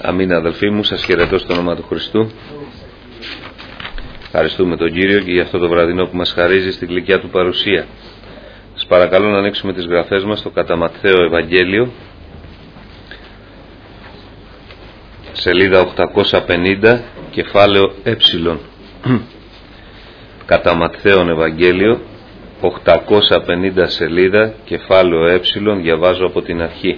Αμήν αδελφοί μου, σας χαιρετώ στο όνομα του Χριστού. Ευχαριστούμε τον Κύριο και για αυτό το βραδινό που μας χαρίζει στην γλυκιά του παρουσία. Σας παρακαλώ να ανοίξουμε τις γραφές μας στο κατά Ματθαίο Ευαγγέλιο, σελίδα 850, κεφάλαιο Ε. Κατά Ματθαίον Ευαγγέλιο, 850 σελίδα, κεφάλαιο Ε, διαβάζω από την αρχή.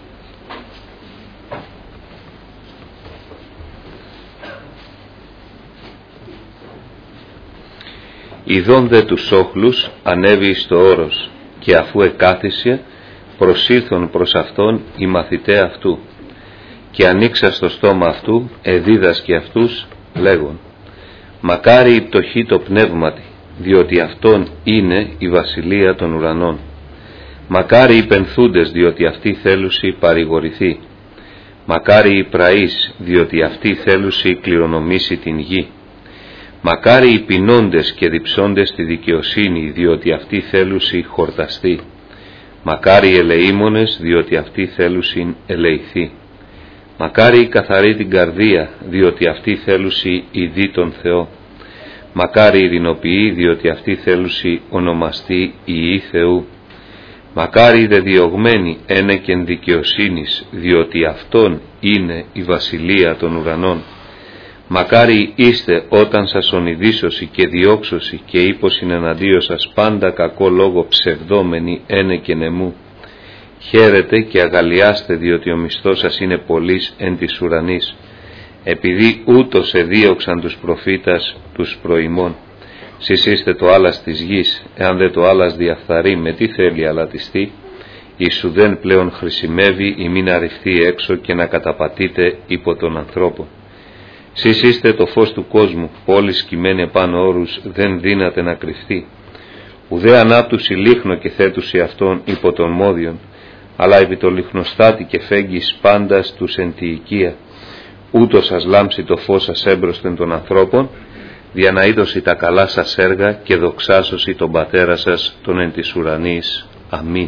Ιδών δε τους όχλους ανέβη εις το όρος, και αφού εκάθισε προσήλθον προς αυτόν οι μαθηταί αυτού, και ανοίξα στο στόμα αυτού εδίδασκε αυτούς λέγον: μακάρι η πτωχή το πνεύματι, διότι αυτόν είναι η βασιλεία των ουρανών. Μακάρι οι πενθούντες, διότι αυτοί θέλουσι παρηγορηθεί. Μακάρι οι πραείς, διότι αυτοί θέλουσι κληρονομήσει την γη. Μακάρι οι πεινώντες και διψώντες στη δικαιοσύνη, διότι αυτοί θέλουσι χορταστεί. Μακάρι οι ελεήμονες, διότι αυτοί θέλουσιν ελεηθεί. Μακάρι οι καθαροί την καρδία, διότι αυτοί θέλουσι ειδεί τον Θεό. Μακάρι οι ειρηνοποιοί, διότι αυτοί θέλουσι ονομαστεί ιοί Θεού. Μακάρι οι δε διωγμένοι ένεκεν δικαιοσύνης, διότι αυτόν είναι η βασιλεία των ουρανών. Μακάρι είστε όταν σας ονειδήσωση και διώξωση και ύποσιν εναντίον σας πάντα κακό λόγο ψευδόμενοι ένεκεν εμού. Χαίρετε και αγαλιάστε, διότι ο μισθός σας είναι πολύς εν της ουρανής, επειδή ούτως εδίωξαν τους προφήτας τους προημών. Σεις είστε το άλας της γης, εάν δε το άλας διαφθαρεί, με τι θέλει αλατιστεί; Ισου δεν πλέον χρησιμεύει ή μην αρριφθεί έξω και να καταπατείτε υπό τον ανθρώπο. Σεις είστε το φως του κόσμου, πόλη σκυμμένη επάνω όρους δεν δύναται να κρυφτεί. Ουδέ ανάπτουση λίχνο και θέτουση αυτόν υπό τον μόδιον, αλλά επί το λιχνοστάτη και φέγγις πάντας τους εν τη οικία. Ούτως σας λάμψει το φως σας έμπροσθεν των ανθρώπων, δια να είδωση τα καλά σας έργα και δοξάσωση τον πατέρα σας τον εν της ουρανής. Αμήν.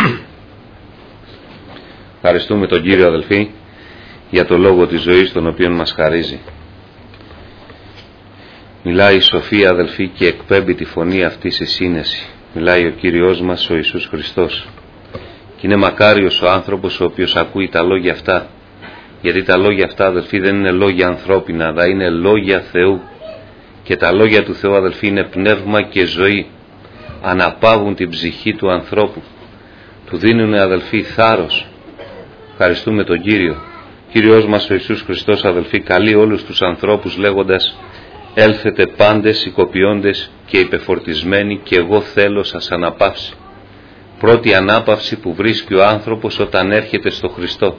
Ευχαριστούμε τον Κύριο αδελφοί για το λόγο της ζωής τον οποίον μας χαρίζει. Μιλάει η Σοφία αδελφοί και εκπέμπει τη φωνή αυτή σε σύνεση. Μιλάει ο Κύριος μας ο Ιησούς Χριστός. Και είναι μακάριος ο άνθρωπος ο οποίος ακούει τα λόγια αυτά, γιατί τα λόγια αυτά αδελφοί δεν είναι λόγια ανθρώπινα, αλλά είναι λόγια Θεού, και τα λόγια του Θεού αδελφοί είναι πνεύμα και ζωή, αναπαύουν την ψυχή του ανθρώπου, του δίνουν αδελφοί θάρρος. Ευχαριστούμε τον Κύριο. Κύριος μας ο Ιησούς Χριστός αδελφοί καλεί όλους τους ανθρώπους λέγοντας: έλθετε πάντες οικοποιώντες και υπεφορτισμένοι, και εγώ θέλω σας αναπαύσει. Πρώτη ανάπαυση που βρίσκει ο άνθρωπος όταν έρχεται στο Χριστό.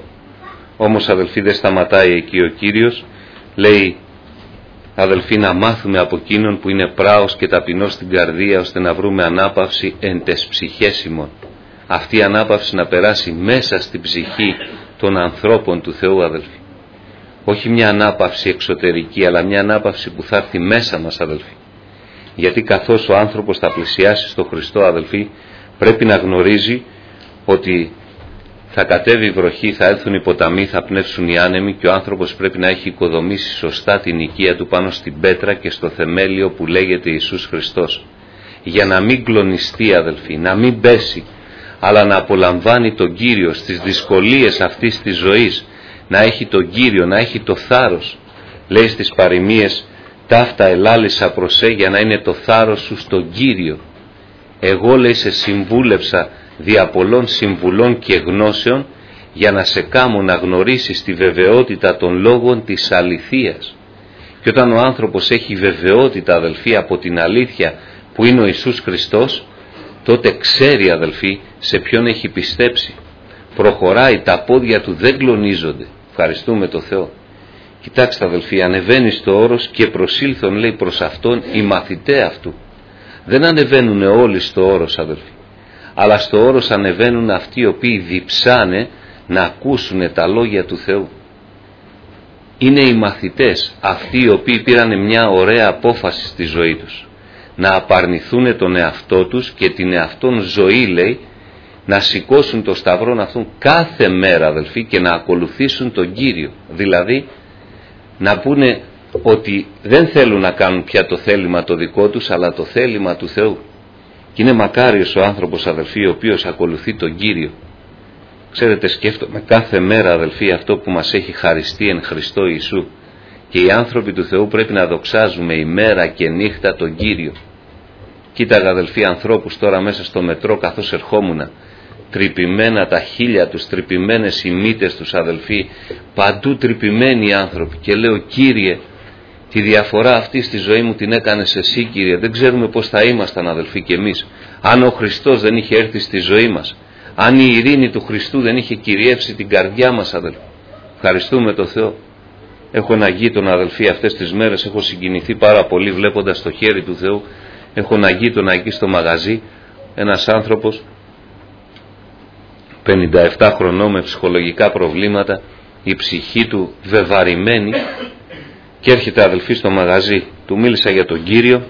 Όμως αδελφοί δεν σταματάει εκεί ο Κύριος, λέει αδελφοί να μάθουμε από εκείνον που είναι πράος και ταπεινός στην καρδία, ώστε να βρούμε ανάπαυση εν τες ψυχές ημών. Αυτή η ανάπαυση να περάσει μέσα στην ψυχή των ανθρώπων του Θεού αδελφοί. Όχι μια ανάπαυση εξωτερική, αλλά μια ανάπαυση που θα έρθει μέσα μας αδελφοί. Γιατί καθώς ο άνθρωπος θα πλησιάσει στο Χριστό αδελφοί, πρέπει να γνωρίζει ότι θα κατέβει η βροχή, θα έλθουν οι ποταμοί, θα πνεύσουν οι άνεμοι, και ο άνθρωπος πρέπει να έχει οικοδομήσει σωστά την οικία του πάνω στην πέτρα και στο θεμέλιο που λέγεται Ιησούς Χριστός, για να μην κλονιστεί αδελφοί, να μην πέσει, αλλά να απολαμβάνει τον Κύριο στις δυσκολίες αυτής της ζωής, να έχει τον Κύριο, να έχει το θάρρος. Λέει στις παροιμίες: ταύτα ελάλησα προς για να είναι το θάρρος σου στον Κύριο. Εγώ, λέει, σε συμβούλεψα δια πολλών συμβουλών και γνώσεων, για να σε κάμω να γνωρίσεις τη βεβαιότητα των λόγων της αληθείας. Και όταν ο άνθρωπος έχει βεβαιότητα αδελφοί από την αλήθεια που είναι ο Ιησούς Χριστός, τότε ξέρει αδελφοί σε ποιον έχει πιστέψει. Προχωράει, τα πόδια του δεν κλονίζονται. Ευχαριστούμε το Θεό. Κοιτάξτε αδελφοί, ανεβαίνει στο όρος και προσήλθον, λέει, προς αυτόν οι μαθηταί αυτού. Δεν ανεβαίνουν όλοι στο όρος αδελφοί, αλλά στο όρος ανεβαίνουν αυτοί οι οποίοι διψάνε να ακούσουν τα λόγια του Θεού. Είναι οι μαθητές αυτοί οι οποίοι πήραν μια ωραία απόφαση στη ζωή τους, να απαρνηθούν τον εαυτό τους και την εαυτόν ζωή, λέει, να σηκώσουν το σταυρό αυτόν κάθε μέρα, αδελφοί, και να ακολουθήσουν τον Κύριο. Δηλαδή να πούνε ότι δεν θέλουν να κάνουν πια το θέλημα το δικό τους, αλλά το θέλημα του Θεού. Και είναι μακάριος ο άνθρωπος, αδελφοί, ο οποίος ακολουθεί τον Κύριο. Ξέρετε, σκέφτομαι κάθε μέρα, αδελφοί, αυτό που μας έχει χαριστεί εν Χριστώ Ιησού. Και οι άνθρωποι του Θεού πρέπει να δοξάζουμε ημέρα και νύχτα τον Κύριο. Κοίταγα, αδελφοί, ανθρώπους τώρα μέσα στο μετρό καθώς ερχόμουνα, τρυπημένα τα χείλια τους, τρυπημένες οι μύτες τους, αδελφοί, παντού τρυπημένοι άνθρωποι, και λέω, Κύριε, τη διαφορά αυτή στη ζωή μου την έκανες εσύ, Κύριε. Δεν ξέρουμε πώς θα ήμασταν, αδελφοί, κι εμείς αν ο Χριστός δεν είχε έρθει στη ζωή μας, αν η ειρήνη του Χριστού δεν είχε κυριεύσει την καρδιά μας, αδελφοί. Ευχαριστούμε τον Θεό. Έχω ένα γείτονα, αδελφοί, αυτές τις μέρες έχω συγκινηθεί πάρα πολύ βλέποντας το χέρι του Θεού. Έχω ένα γείτονα εκεί στο μαγαζί, ένας άνθρωπος 57 χρονών με ψυχολογικά προβλήματα, η ψυχή του βεβαρημένη, και έρχεται, αδελφοί, στο μαγαζί. Του μίλησα για τον Κύριο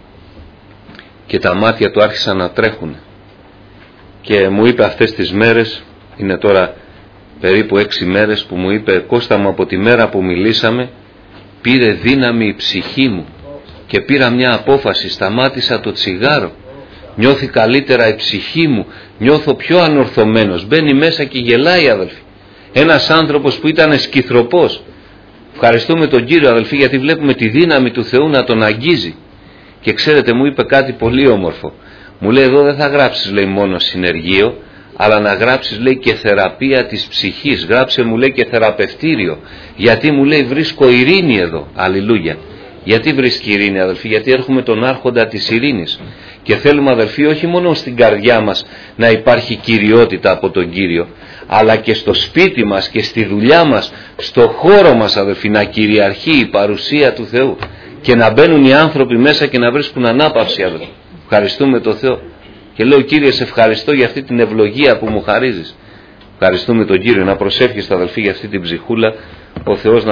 και τα μάτια του άρχισαν να τρέχουν και μου είπε αυτές τις μέρες, είναι τώρα περίπου 6 μέρες, που μου είπε, Κώστα μου, από τη μέρα που μιλήσαμε πήρε δύναμη η ψυχή μου και πήρα μια απόφαση, σταμάτησα το τσιγάρο, νιώθει καλύτερα η ψυχή μου, νιώθω πιο ανορθωμένος. Μπαίνει μέσα και γελάει, αδελφοί. Ένας άνθρωπος που ήταν σκυθροπός. Ευχαριστούμε τον Κύριο, αδελφοί, γιατί βλέπουμε τη δύναμη του Θεού να τον αγγίζει. Και ξέρετε, μου είπε κάτι πολύ όμορφο. Μου λέει, εδώ δεν θα γράψεις, λέει, μόνο συνεργείο, αλλά να γράψεις, λέει, και θεραπεία της ψυχής. Γράψε, μου λέει, και θεραπευτήριο. Γιατί, μου λέει, βρίσκω ειρήνη εδώ. Αλληλούια. Γιατί βρίσκει ειρήνη, αδελφοί? Γιατί έχουμε τον άρχοντα της ειρήνης. Και θέλουμε, αδελφοί, όχι μόνο στην καρδιά μας να υπάρχει κυριότητα από τον Κύριο, αλλά και στο σπίτι μας και στη δουλειά μας, στο χώρο μας, αδελφοί, να κυριαρχεί η παρουσία του Θεού και να μπαίνουν οι άνθρωποι μέσα και να βρίσκουν ανάπαυση, αδελφοί. Ευχαριστούμε τον Θεό. Και λέω, Κύριε, σε ευχαριστώ για αυτή την ευλογία που μου χαρίζεις. Ευχαριστούμε τον Κύριο. Να προσεύχεστε, αδελφοί, για αυτή την ψυχούλα, ο Θεός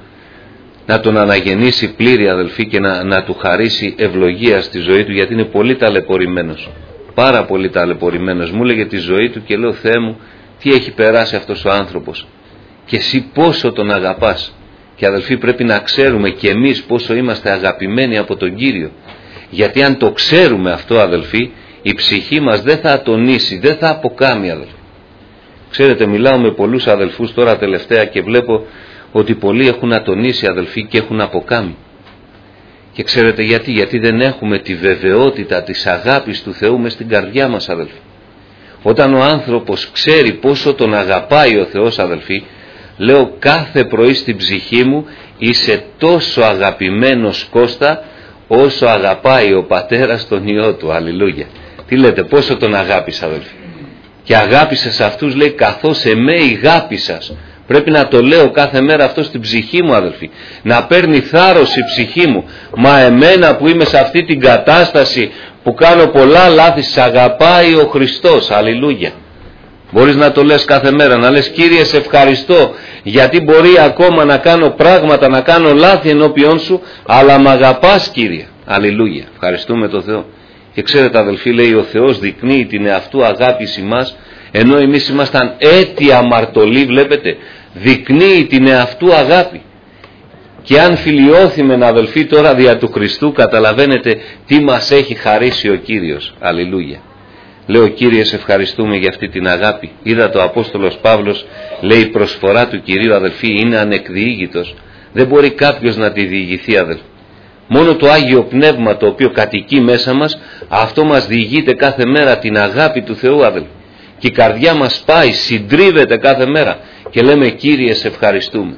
να τον αναγεννήσει πλήρη, αδελφοί, και να του χαρίσει ευλογία στη ζωή του, γιατί είναι πολύ ταλαιπωρημένος, πάρα πολύ ταλαιπωρημένος. Μου έλεγε τη ζωή του και λέω, Θεέ μου, τι έχει περάσει αυτός ο άνθρωπος και εσύ πόσο τον αγαπάς. Και, αδελφοί, πρέπει να ξέρουμε και εμείς πόσο είμαστε αγαπημένοι από τον Κύριο, γιατί αν το ξέρουμε αυτό, αδελφοί, η ψυχή μας δεν θα ατονίσει, δεν θα αποκάμει, αδελφοί. Ξέρετε, μιλάω με πολλούς αδελφούς τώρα τελευταία και βλέπω ότι πολλοί έχουν ατονίσει, αδελφοί, και έχουν αποκάμει. Και ξέρετε γιατί? Δεν έχουμε τη βεβαιότητα της αγάπης του Θεού μες στην καρδιά μας, αδελφοί. Όταν ο άνθρωπος ξέρει πόσο τον αγαπάει ο Θεός, αδελφοί, λέω κάθε πρωί στην ψυχή μου, είσαι τόσο αγαπημένος, Κώστα, όσο αγαπάει ο πατέρας τον Υιό του. Αλληλούια. Τι λέτε, πόσο τον αγάπησα, αδελφοί? Και αγάπησες αυτούς, λέει, καθώς εμέ ηγάπησας. Πρέπει να το λέω κάθε μέρα αυτό στην ψυχή μου, αδελφοί. Να παίρνει θάρρος η ψυχή μου. Μα εμένα που είμαι σε αυτή την κατάσταση, που κάνω πολλά λάθη, σ' αγαπάει ο Χριστός. Αλληλούια. Μπορείς να το λες κάθε μέρα, να λες, Κύριε, σε ευχαριστώ, γιατί μπορεί ακόμα να κάνω πράγματα, να κάνω λάθη ενώπιόν σου, αλλά μ' αγαπάς, Κύριε. Αλληλούια. Ευχαριστούμε τον Θεό. Και ξέρετε, αδελφοί, λέει, ο Θεός δεικνύει την εαυτού αγάπη ημάς, ενώ εμείς ήμασταν έτοι αμαρτωλοί, βλέπετε, δεικνύει την εαυτού αγάπη. Και αν φιλιώθημεν, αδελφοί, τώρα δια του Χριστού, καταλαβαίνετε τι μας έχει χαρίσει ο Κύριος. Αλληλούια. Λέω, Κύριε, σε ευχαριστούμε για αυτή την αγάπη. Είδα το Απόστολος Παύλος, λέει, η προσφορά του Κυρίου, αδελφοί, είναι ανεκδιήγητος. Δεν μπορεί κάποιος να τη διηγηθεί, αδελφοί. Μόνο το Άγιο Πνεύμα, το οποίο κατοικεί μέσα μας, αυτό μας διηγείται κάθε μέρα την αγάπη του Θεού, αδελφοί. Και η καρδιά μας πάει, συντρίβεται κάθε μέρα και λέμε, Κύριε, σε ευχαριστούμε.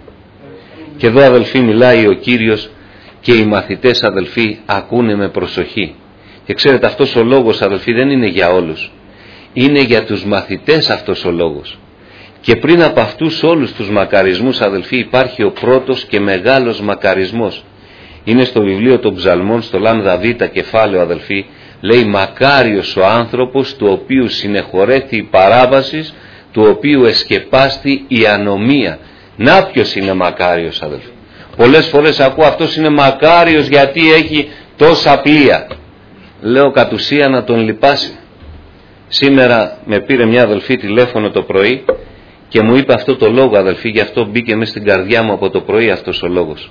Και εδώ, αδελφοί, μιλάει ο Κύριος και οι μαθητές, αδελφοί, ακούνε με προσοχή. Και ξέρετε, αυτός ο λόγος, αδελφοί, δεν είναι για όλους. Είναι για τους μαθητές αυτός ο λόγος. Και πριν από αυτούς όλους τους μακαρισμούς, αδελφοί, υπάρχει ο πρώτος και μεγάλος μακαρισμός. Είναι στο βιβλίο των Ψαλμών, στο λάμδα Β κεφάλαιο, αδελφοί, λέει, μακάριος ο άνθρωπος του οποίου συνεχωρέθη η παράβαση, του οποίου εσκεπάστη η ανομία. Να ποιος είναι μακάριος, αδελφοί? Πολλές φορές ακούω, αυτός είναι μακάριος γιατί έχει τόσα πλοία. Λέω, κατ' ουσία να τον λυπάσει. Σήμερα με πήρε μια αδελφή τηλέφωνο το πρωί και μου είπε αυτό το λόγο, αδελφή, γι' αυτό μπήκε μέσα στην καρδιά μου από το πρωί αυτός ο λόγος.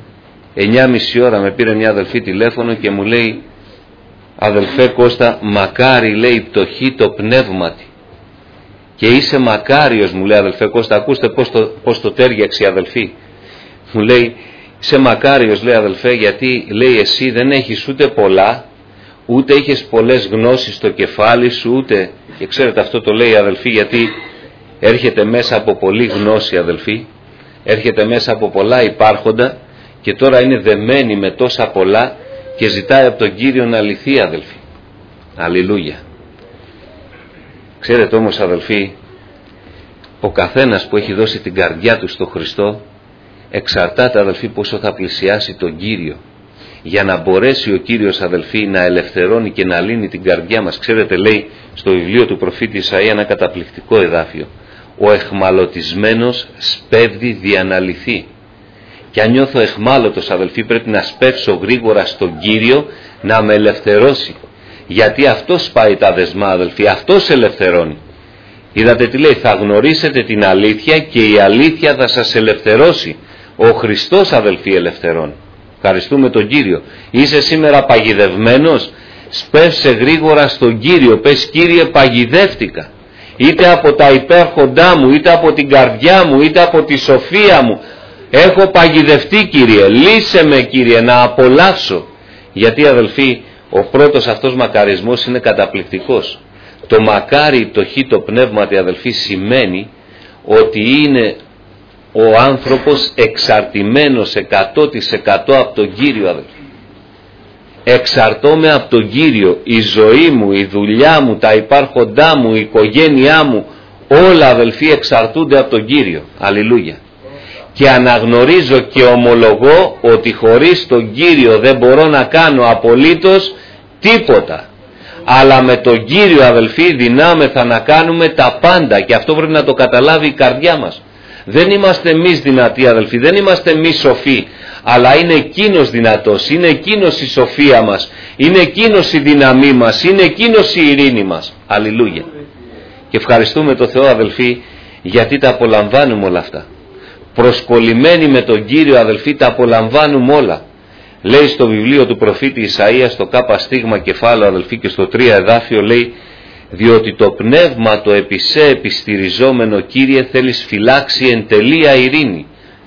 9:30 ώρα με πήρε μια αδελφή τηλέφωνο και μου λέει, αδελφέ Κώστα, μακάρι, λέει, πτωχή το πνεύματι. Και είσαι μακάριος, μου λέει, αδελφέ Κώστα, ακούστε πώς το τέριαξε η αδελφή. Μου λέει, είσαι μακάριος, λέει, αδελφέ, γιατί, λέει, εσύ δεν έχεις ούτε πολλά, ούτε είχες πολλές γνώσεις στο κεφάλι σου, ούτε, και ξέρετε αυτό το λέει η αδελφή γιατί έρχεται μέσα από πολλή γνώση, αδελφή, έρχεται μέσα από πολλά υπάρχοντα και τώρα είναι δεμένη με τόσα πολλά και ζητάει από τον Κύριο να λυθεί, αδελφή. Αλληλούια. Ξέρετε όμως, αδελφοί, ο καθένας που έχει δώσει την καρδιά του στο Χριστό εξαρτάται, αδελφοί, πόσο θα πλησιάσει τον Κύριο, για να μπορέσει ο Κύριος, αδελφοί, να ελευθερώνει και να λύνει την καρδιά μας. Ξέρετε, λέει στο βιβλίο του προφήτη Ισαΐα ένα καταπληκτικό εδάφιο, ο εχμαλωτισμένος σπέβδει δια να λυθεί. Και αν νιώθω εχμάλωτος, αδελφοί, πρέπει να σπεύσω γρήγορα στον Κύριο να με ελευθερώσει, γιατί αυτός πάει τα δεσμά, αδελφοί, αυτός ελευθερώνει. Είδατε τι λέει, θα γνωρίσετε την αλήθεια και η αλήθεια θα σας ελευθερώσει. Ο Χριστός, αδελφοί, ελευθερώνει. Ευχαριστούμε τον Κύριο. Είσαι σήμερα παγιδευμένος, σπεύσε γρήγορα στον Κύριο, πες, Κύριε, παγιδεύτηκα, είτε από τα υπέρχοντά μου, είτε από την καρδιά μου, είτε από τη σοφία μου, έχω παγιδευτεί, Κύριε, λύσε με, Κύριε, να απολαύσω. Γιατί, αδελφοί, ο πρώτος αυτός μακαρισμός είναι καταπληκτικός. Το μακάρι πτωχή το πνεύματι, αδελφοί, σημαίνει ότι είναι ο άνθρωπος εξαρτημένος 100% από τον Κύριο, αδελφοί. Εξαρτώμαι από τον Κύριο, η ζωή μου, η δουλειά μου, τα υπάρχοντά μου, η οικογένειά μου, όλα, αδελφοί, εξαρτούνται από τον Κύριο. Αλληλούια. Και αναγνωρίζω και ομολογώ ότι χωρίς τον Κύριο δεν μπορώ να κάνω απολύτως τίποτα. Αλλά με τον Κύριο, αδελφοί, δυνάμεθα να κάνουμε τα πάντα, και αυτό πρέπει να το καταλάβει η καρδιά μας. Δεν είμαστε εμείς δυνατοί, αδελφοί, δεν είμαστε εμείς σοφοί, αλλά είναι εκείνος δυνατός, είναι εκείνος η σοφία μας, είναι εκείνος η δύναμή μας, είναι εκείνος η ειρήνη μας. Αλληλούια. Και ευχαριστούμε τον Θεό, αδελφοί, γιατί τα απολαμβάνουμε όλα αυτά. Προσκολλημένοι με τον Κύριο, αδελφοί, τα απολαμβάνουμε όλα. Λέει στο βιβλίο του προφήτη Ισαΐα, στο Κ στίγμα κεφάλαιο, αδελφοί, και στο 3 εδάφιο, λέει, διότι το πνεύμα το επισέ επιστηριζόμενο, Κύριε, θέλεις φυλάξει εν τελεία ειρήνη,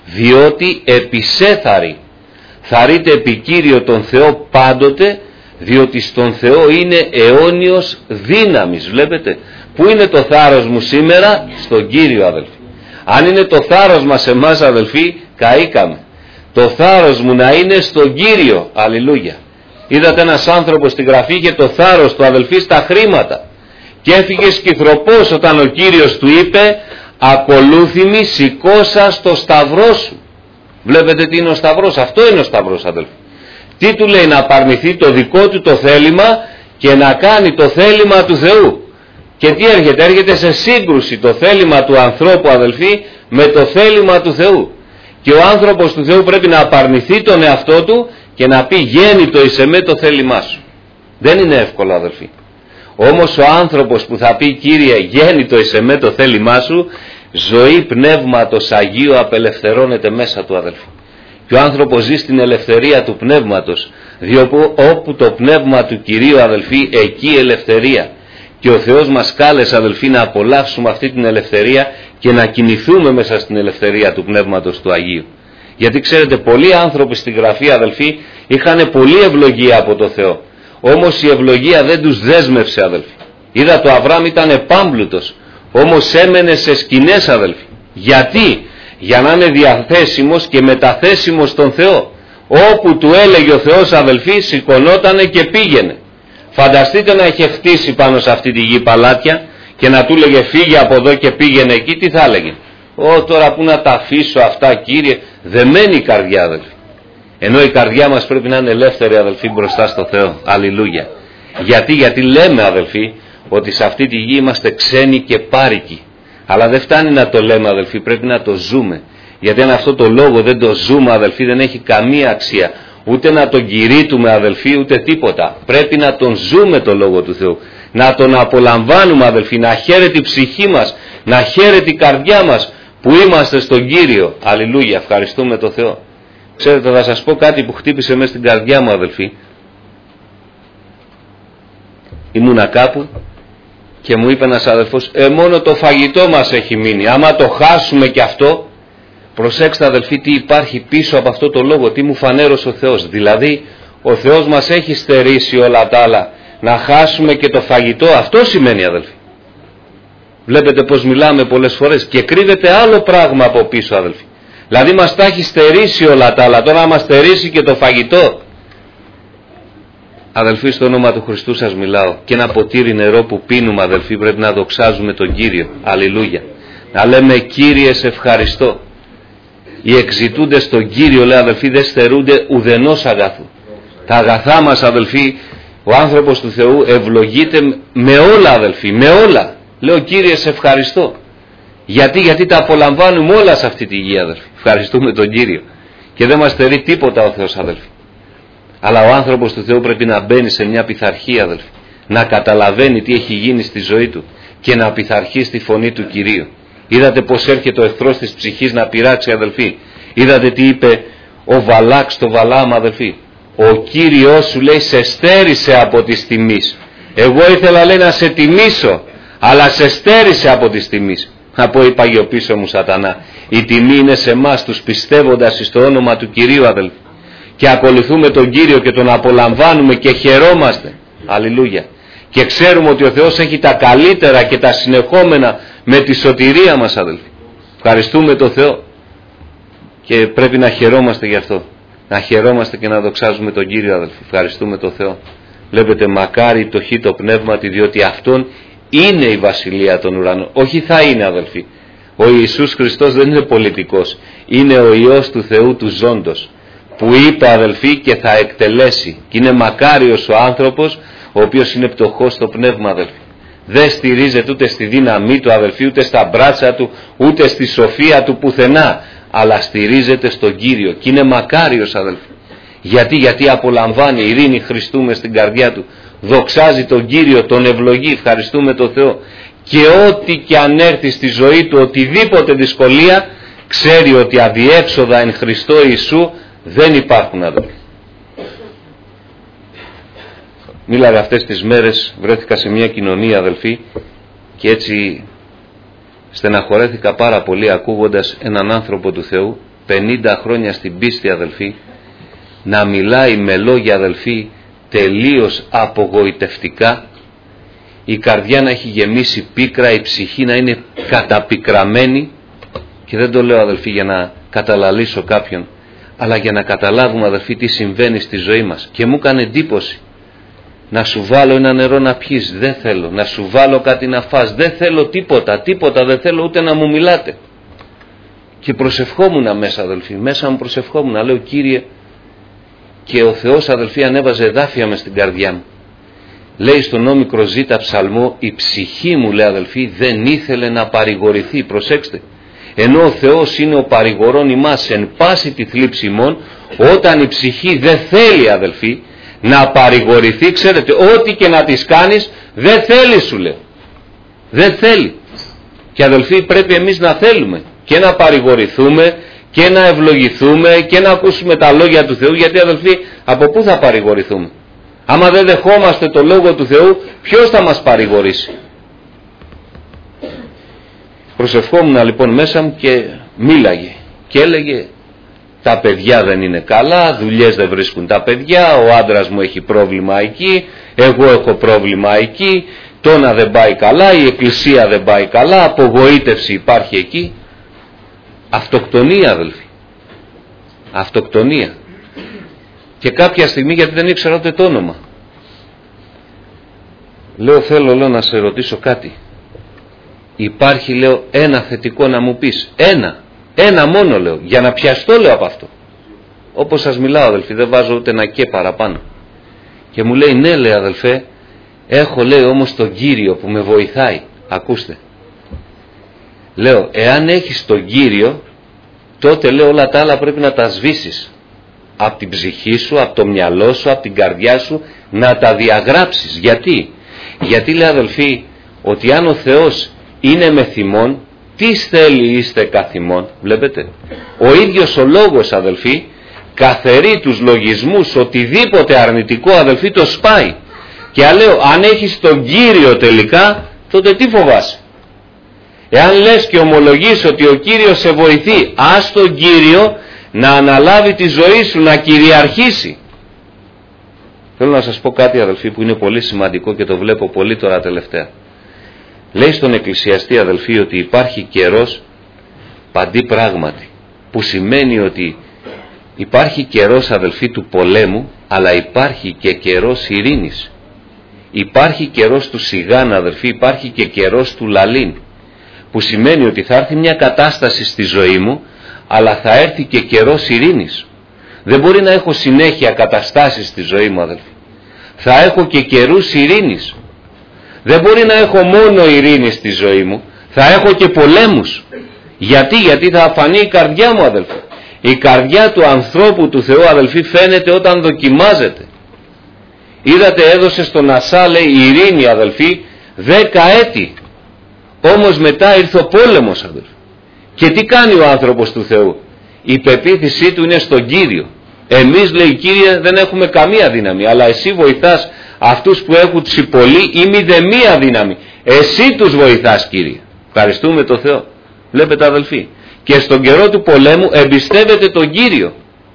διότι επισέθαρη. Θαρείτε επί Κύριο τον Θεό πάντοτε, διότι στον Θεό είναι αιώνιος δύναμης. Βλέπετε, πού είναι το θάρρος μου σήμερα? Στον Κύριο, αδελφοί. Αν είναι το θάρρος μας εμάς, αδελφοί, καήκαμε. Το θάρρος μου να είναι στον Κύριο. Αλληλούια. Είδατε ένας άνθρωπος στη Γραφή και το θάρρος του, αδελφοί, στα χρήματα, και έφυγε σκυθροπός όταν ο Κύριος του είπε, ακολούθημη, σηκώσα στο σταυρό σου. Βλέπετε τι είναι ο σταυρός? Αυτό είναι ο σταυρός, αδελφοί. Τι του λέει? Να απαρνηθεί το δικό του το θέλημα και να κάνει το θέλημα του Θεού. Και τι έρχεται? Έρχεται σε σύγκρουση το θέλημα του ανθρώπου, αδελφοί, με το θέλημα του Θεού. Και ο άνθρωπος του Θεού πρέπει να απαρνηθεί τον εαυτό του και να πει, γέννητο είσαι με το θέλημά σου. Δεν είναι εύκολο, αδελφοί. Όμως ο άνθρωπος που θα πει, Κύριε, γέννητο είσαι με το θέλημά σου, ζωή πνεύματος Αγίου απελευθερώνεται μέσα του, αδελφοί. Και ο άνθρωπος ζει στην ελευθερία του πνεύματος, διότι όπου το πνεύμα του Κυρίου, αδελφοί, εκεί ελευθερία. Και ο Θεός μας κάλεσε, αδελφοί, να απολαύσουμε αυτή την ελευθερία και να κινηθούμε μέσα στην ελευθερία του πνεύματος του Αγίου. Γιατί ξέρετε, πολλοί άνθρωποι στη Γραφή, αδελφοί, είχαν πολλή ευλογία από το Θεό. Όμως η ευλογία δεν τους δέσμευσε, αδελφοί. Είδα το Αβραάμ ήταν επάμπλουτος, όμως έμενε σε σκηνές, αδελφοί. Γιατί? Για να είναι διαθέσιμος και μεταθέσιμος στον Θεό. Όπου του έλεγε ο Θεός, αδελφοί, σηκωνότανε και πήγαινε. Φανταστείτε να είχε χτίσει πάνω σε αυτή τη γη παλάτια και να του λέγε φύγε από εδώ και πήγαινε εκεί, τι θα έλεγε? Τώρα που να τα αφήσω αυτά, Κύριε? Δεμένη η καρδιά, αδελφοί. Ενώ η καρδιά μας πρέπει να είναι ελεύθερη, αδελφοί, μπροστά στο Θεό. Αλληλούια. Γιατί λέμε, αδελφοί, ότι σε αυτή τη γη είμαστε ξένοι και πάρικοι. Αλλά δεν φτάνει να το λέμε, αδελφοί, πρέπει να το ζούμε. Γιατί αν αυτό το λόγο δεν το ζούμε, αδελφοί, δεν έχει καμία αξία. Ούτε να τον κηρύττουμε, αδελφοί, ούτε τίποτα. Πρέπει να τον ζούμε το Λόγο του Θεού. να τον απολαμβάνουμε αδελφοί, να χαίρεται η ψυχή μας, να χαίρεται η καρδιά μας που είμαστε στον Κύριο. Αλληλούια, ευχαριστούμε τον Θεό. Ξέρετε, θα σας πω κάτι που χτύπησε μέσα στην καρδιά μου αδελφοί. Ήμουνα κάπου και μου είπε ένας αδελφός, μόνο το φαγητό μας έχει μείνει, άμα το χάσουμε και αυτό. Προσέξτε αδελφοί τι υπάρχει πίσω από αυτό το λόγο, τι μου φανέρωσε ο Θεός. Δηλαδή ο Θεός μας έχει στερήσει όλα τα άλλα, να χάσουμε και το φαγητό, αυτό σημαίνει αδελφοί. Βλέπετε πως μιλάμε πολλές φορές και κρύβεται άλλο πράγμα από πίσω αδελφοί. Δηλαδή μας τα έχει στερήσει όλα τα άλλα, τώρα μας στερήσει και το φαγητό. Αδελφοί, στο όνομα του Χριστού σας μιλάω, και ένα ποτήρι νερό που πίνουμε αδελφοί πρέπει να δοξάζουμε τον Κύριο. Αλληλούια. Να λέμε Κύριε σε ευχαριστώ. Οι εξητούντες στον Κύριο, λέει αδελφοί, δεν στερούνται ουδενός αγαθού. Τα αγαθά μας αδελφοί, ο άνθρωπος του Θεού ευλογείται με όλα αδελφοί, με όλα. Λέω Κύριε σε ευχαριστώ. Γιατί τα απολαμβάνουμε όλα σε αυτή τη γη αδελφοί. Ευχαριστούμε τον Κύριο. Και δεν μας στερεί τίποτα ο Θεός αδελφοί. Αλλά ο άνθρωπος του Θεού πρέπει να μπαίνει σε μια πειθαρχία αδελφοί. Να καταλαβαίνει τι έχει γίνει στη ζωή του και να πειθαρχεί στη φωνή του Κυρίου. Είδατε πως έρχεται ο εχθρός της ψυχής να πειράξει αδελφοί. Είδατε τι είπε ο Βαλάκ στο Βαλάμ αδελφοί. Ο Κύριος σου λέει σε στέρισε από τις τιμής. Εγώ ήθελα λέει να σε τιμήσω, αλλά σε στέρισε από τις τιμής. Να πω είπα πίσω μου σατανά. Η τιμή είναι σε εμάς τους πιστεύοντας στο όνομα του Κυρίου αδελφοί. Και ακολουθούμε τον Κύριο και τον απολαμβάνουμε και χαιρόμαστε. Αλληλούια. Και ξέρουμε ότι ο Θεός έχει τα καλύτερα και τα συνεχόμενα με τη σωτηρία μας αδελφοί. Ευχαριστούμε τον Θεό. Και πρέπει να χαιρόμαστε γι' αυτό. Να χαιρόμαστε και να δοξάζουμε τον Κύριο αδελφοί. Ευχαριστούμε τον Θεό. Βλέπετε μακάρι το χείτο πνεύματι, διότι αυτόν είναι η βασιλεία των ουρανών. Όχι θα είναι αδελφοί. Ο Ιησούς Χριστός δεν είναι πολιτικός. Είναι ο Υιός του Θεού του ζώντος. Που είπε αδελφοί και θα εκτελέσει. Και είναι μακάριος ο άνθρωπος ο οποίος είναι πτωχός στο πνεύμα αδελφοί. Δεν στηρίζεται ούτε στη δύναμή του αδελφοί, ούτε στα μπράτσα του, ούτε στη σοφία του πουθενά. Αλλά στηρίζεται στον Κύριο. Και είναι μακάριος αδελφοί. Γιατί απολαμβάνει ειρήνη Χριστού μες στην καρδιά του. Δοξάζει τον Κύριο, τον ευλογεί, ευχαριστούμε τον Θεό. Και ό,τι και αν έρθει στη ζωή του, οτιδήποτε δυσκολία, ξέρει ότι αδιέξοδα εν Χριστώ Ιησού δεν υπάρχουν αδελφοί. Μίλαγα αυτές τις μέρες, βρέθηκα σε μια κοινωνία αδελφοί και έτσι στεναχωρέθηκα πάρα πολύ ακούγοντας έναν άνθρωπο του Θεού 50 χρόνια στην πίστη αδελφοί να μιλάει με λόγια αδελφοί τελείως απογοητευτικά, η καρδιά να έχει γεμίσει πίκρα, η ψυχή να είναι καταπικραμένη. Και δεν το λέω αδελφοί για να καταλαλήσω κάποιον, αλλά για να καταλάβουμε αδελφοί τι συμβαίνει στη ζωή μας. Και μου έκανε εντύπωση. Να σου βάλω ένα νερό να πιείς, δεν θέλω. Να σου βάλω κάτι να φας, δεν θέλω τίποτα δεν θέλω, ούτε να μου μιλάτε. Και προσευχόμουν μέσα αδελφοί, μέσα μου προσευχόμουν, λέω Κύριε. Και ο Θεός αδελφοί ανέβαζε εδάφια μες στην καρδιά μου. Λέει στον όμικρο ζήτα ψαλμό, η ψυχή μου λέει αδελφοί δεν ήθελε να παρηγορηθεί. Προσέξτε. Ενώ ο Θεός είναι ο παρηγορών ημάς εν πάση τη θλίψη ημών, όταν η ψυχή δεν θέλει αδελφοί να παρηγορηθεί, ξέρετε, ό,τι και να της κάνεις δεν θέλει σου λέω. Δεν θέλει. Και αδελφοί πρέπει εμείς να θέλουμε και να παρηγορηθούμε και να ευλογηθούμε και να ακούσουμε τα λόγια του Θεού, γιατί αδελφοί από πού θα παρηγορηθούμε? Άμα δεν δεχόμαστε το λόγο του Θεού, ποιος θα μας παρηγορήσει? Προσευχόμουν λοιπόν μέσα μου και μίλαγε και έλεγε τα παιδιά δεν είναι καλά, δουλειές δεν βρίσκουν τα παιδιά, ο άντρας μου έχει πρόβλημα εκεί, εγώ έχω πρόβλημα εκεί, τόνα δεν πάει καλά, η εκκλησία δεν πάει καλά, απογοήτευση υπάρχει εκεί. Αυτοκτονία αδελφοί. Αυτοκτονία. Και κάποια στιγμή, γιατί δεν ήξερα ούτε το όνομα, λέω θέλω να σε ρωτήσω κάτι. Υπάρχει λέω ένα θετικό να μου πεις. Ένα μόνο λέω, για να πιαστώ λέω από αυτό. Όπως σας μιλάω αδελφοί, δεν βάζω ούτε ένα και παραπάνω. Και μου λέει ναι λέει αδελφέ, έχω λέει όμως τον Κύριο που με βοηθάει. Ακούστε. Λέω εάν έχεις τον Κύριο, τότε λέω όλα τα άλλα πρέπει να τα σβήσεις. Από την ψυχή σου, από το μυαλό σου, από την καρδιά σου, να τα διαγράψεις. Γιατί? Γιατί λέει αδελφοί, ότι αν ο Θεός είναι μεθυμών, τι θέλει είστε καθημών. Βλέπετε, ο ίδιος ο λόγος αδελφοί καθερεί τους λογισμούς, οτιδήποτε αρνητικό αδελφοί το σπάει. Και λέω, αν έχεις τον Κύριο τελικά, τότε τι φοβάσαι? Εάν λες και ομολογείς ότι ο Κύριος σε βοηθεί, ας τον Κύριο να αναλάβει τη ζωή σου, να κυριαρχήσει. Θέλω να σας πω κάτι αδελφοί που είναι πολύ σημαντικό και το βλέπω πολύ τώρα τελευταία. Λέει στον εκκλησιαστή αδελφοί ότι υπάρχει καιρός παντί πράγματι, που σημαίνει ότι υπάρχει καιρός αδελφοί του πολέμου, αλλά υπάρχει και καιρός ειρήνης. Υπάρχει καιρός του σιγάν αδελφοί, υπάρχει και καιρός του λαλήν, που σημαίνει ότι θα έρθει μια κατάσταση στη ζωή μου, αλλά θα έρθει και καιρός ειρήνης. Δεν μπορεί να έχω συνέχεια καταστάσεις στη ζωή μου αδελφοί. Θα έχω και καιρούς ειρήνης. Δεν μπορεί να έχω μόνο ειρήνη στη ζωή μου, θα έχω και πολέμους. Γιατί θα φανεί η καρδιά μου αδελφοί. Η καρδιά του ανθρώπου του Θεού αδελφοί φαίνεται όταν δοκιμάζεται. Είδατε, έδωσε στον Ασά λέει ειρήνη αδελφοί 10 έτη. Όμως μετά ήρθε ο πόλεμος αδελφοί. Και τι κάνει ο άνθρωπος του Θεού? Η πεποίθησή του είναι στον Κύριο. Εμείς λέει Κύριε δεν έχουμε καμία δύναμη, αλλά εσύ βοηθάς αυτούς που έχουν τσιπολεί ή μηδεμία δύναμη. Εσύ τους βοηθάς Κύριε. Ευχαριστούμε τον Θεό. Βλέπετε αδελφοί. Και στον καιρό του πολέμου εμπιστεύεται τον Κύριο.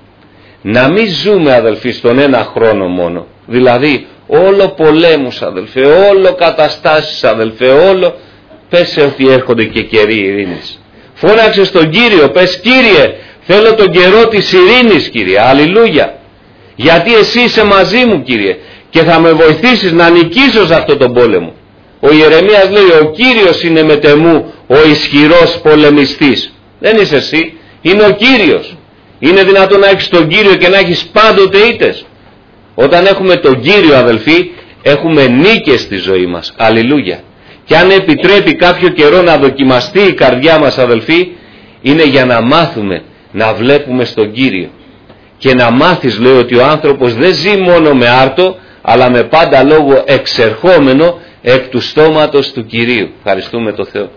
Να μην ζούμε αδελφοί στον ένα χρόνο μόνο. Δηλαδή όλο πολέμους αδελφέ, όλο καταστάσεις αδελφέ, όλο. Πες ότι έρχονται και καιροί ειρήνης. Φώναξε στον Κύριο, πες Κύριε θέλω τον καιρό της ειρήνης Κύριε, αλληλούια. Γιατί εσύ είσαι μαζί μου Κύριε και θα με βοηθήσεις να νικήσω σε αυτόν τον πόλεμο. Ο Ιερεμίας λέει ο Κύριος είναι μετεμού ο ισχυρός πολεμιστής. Δεν είσαι εσύ, είναι ο Κύριος. Είναι δυνατόν να έχεις τον Κύριο και να έχεις πάντοτε ήττες? Όταν έχουμε τον Κύριο αδελφοί έχουμε νίκες στη ζωή μας, αλληλούια. Και αν επιτρέπει κάποιο καιρό να δοκιμαστεί η καρδιά μας αδελφοί, είναι για να μάθουμε να βλέπουμε στον Κύριο. Και να μάθεις λέει ότι ο άνθρωπος δεν ζει μόνο με άρτο, αλλά με πάντα λόγο εξερχόμενο εκ του στόματος του Κυρίου. Ευχαριστούμε τον Θεό.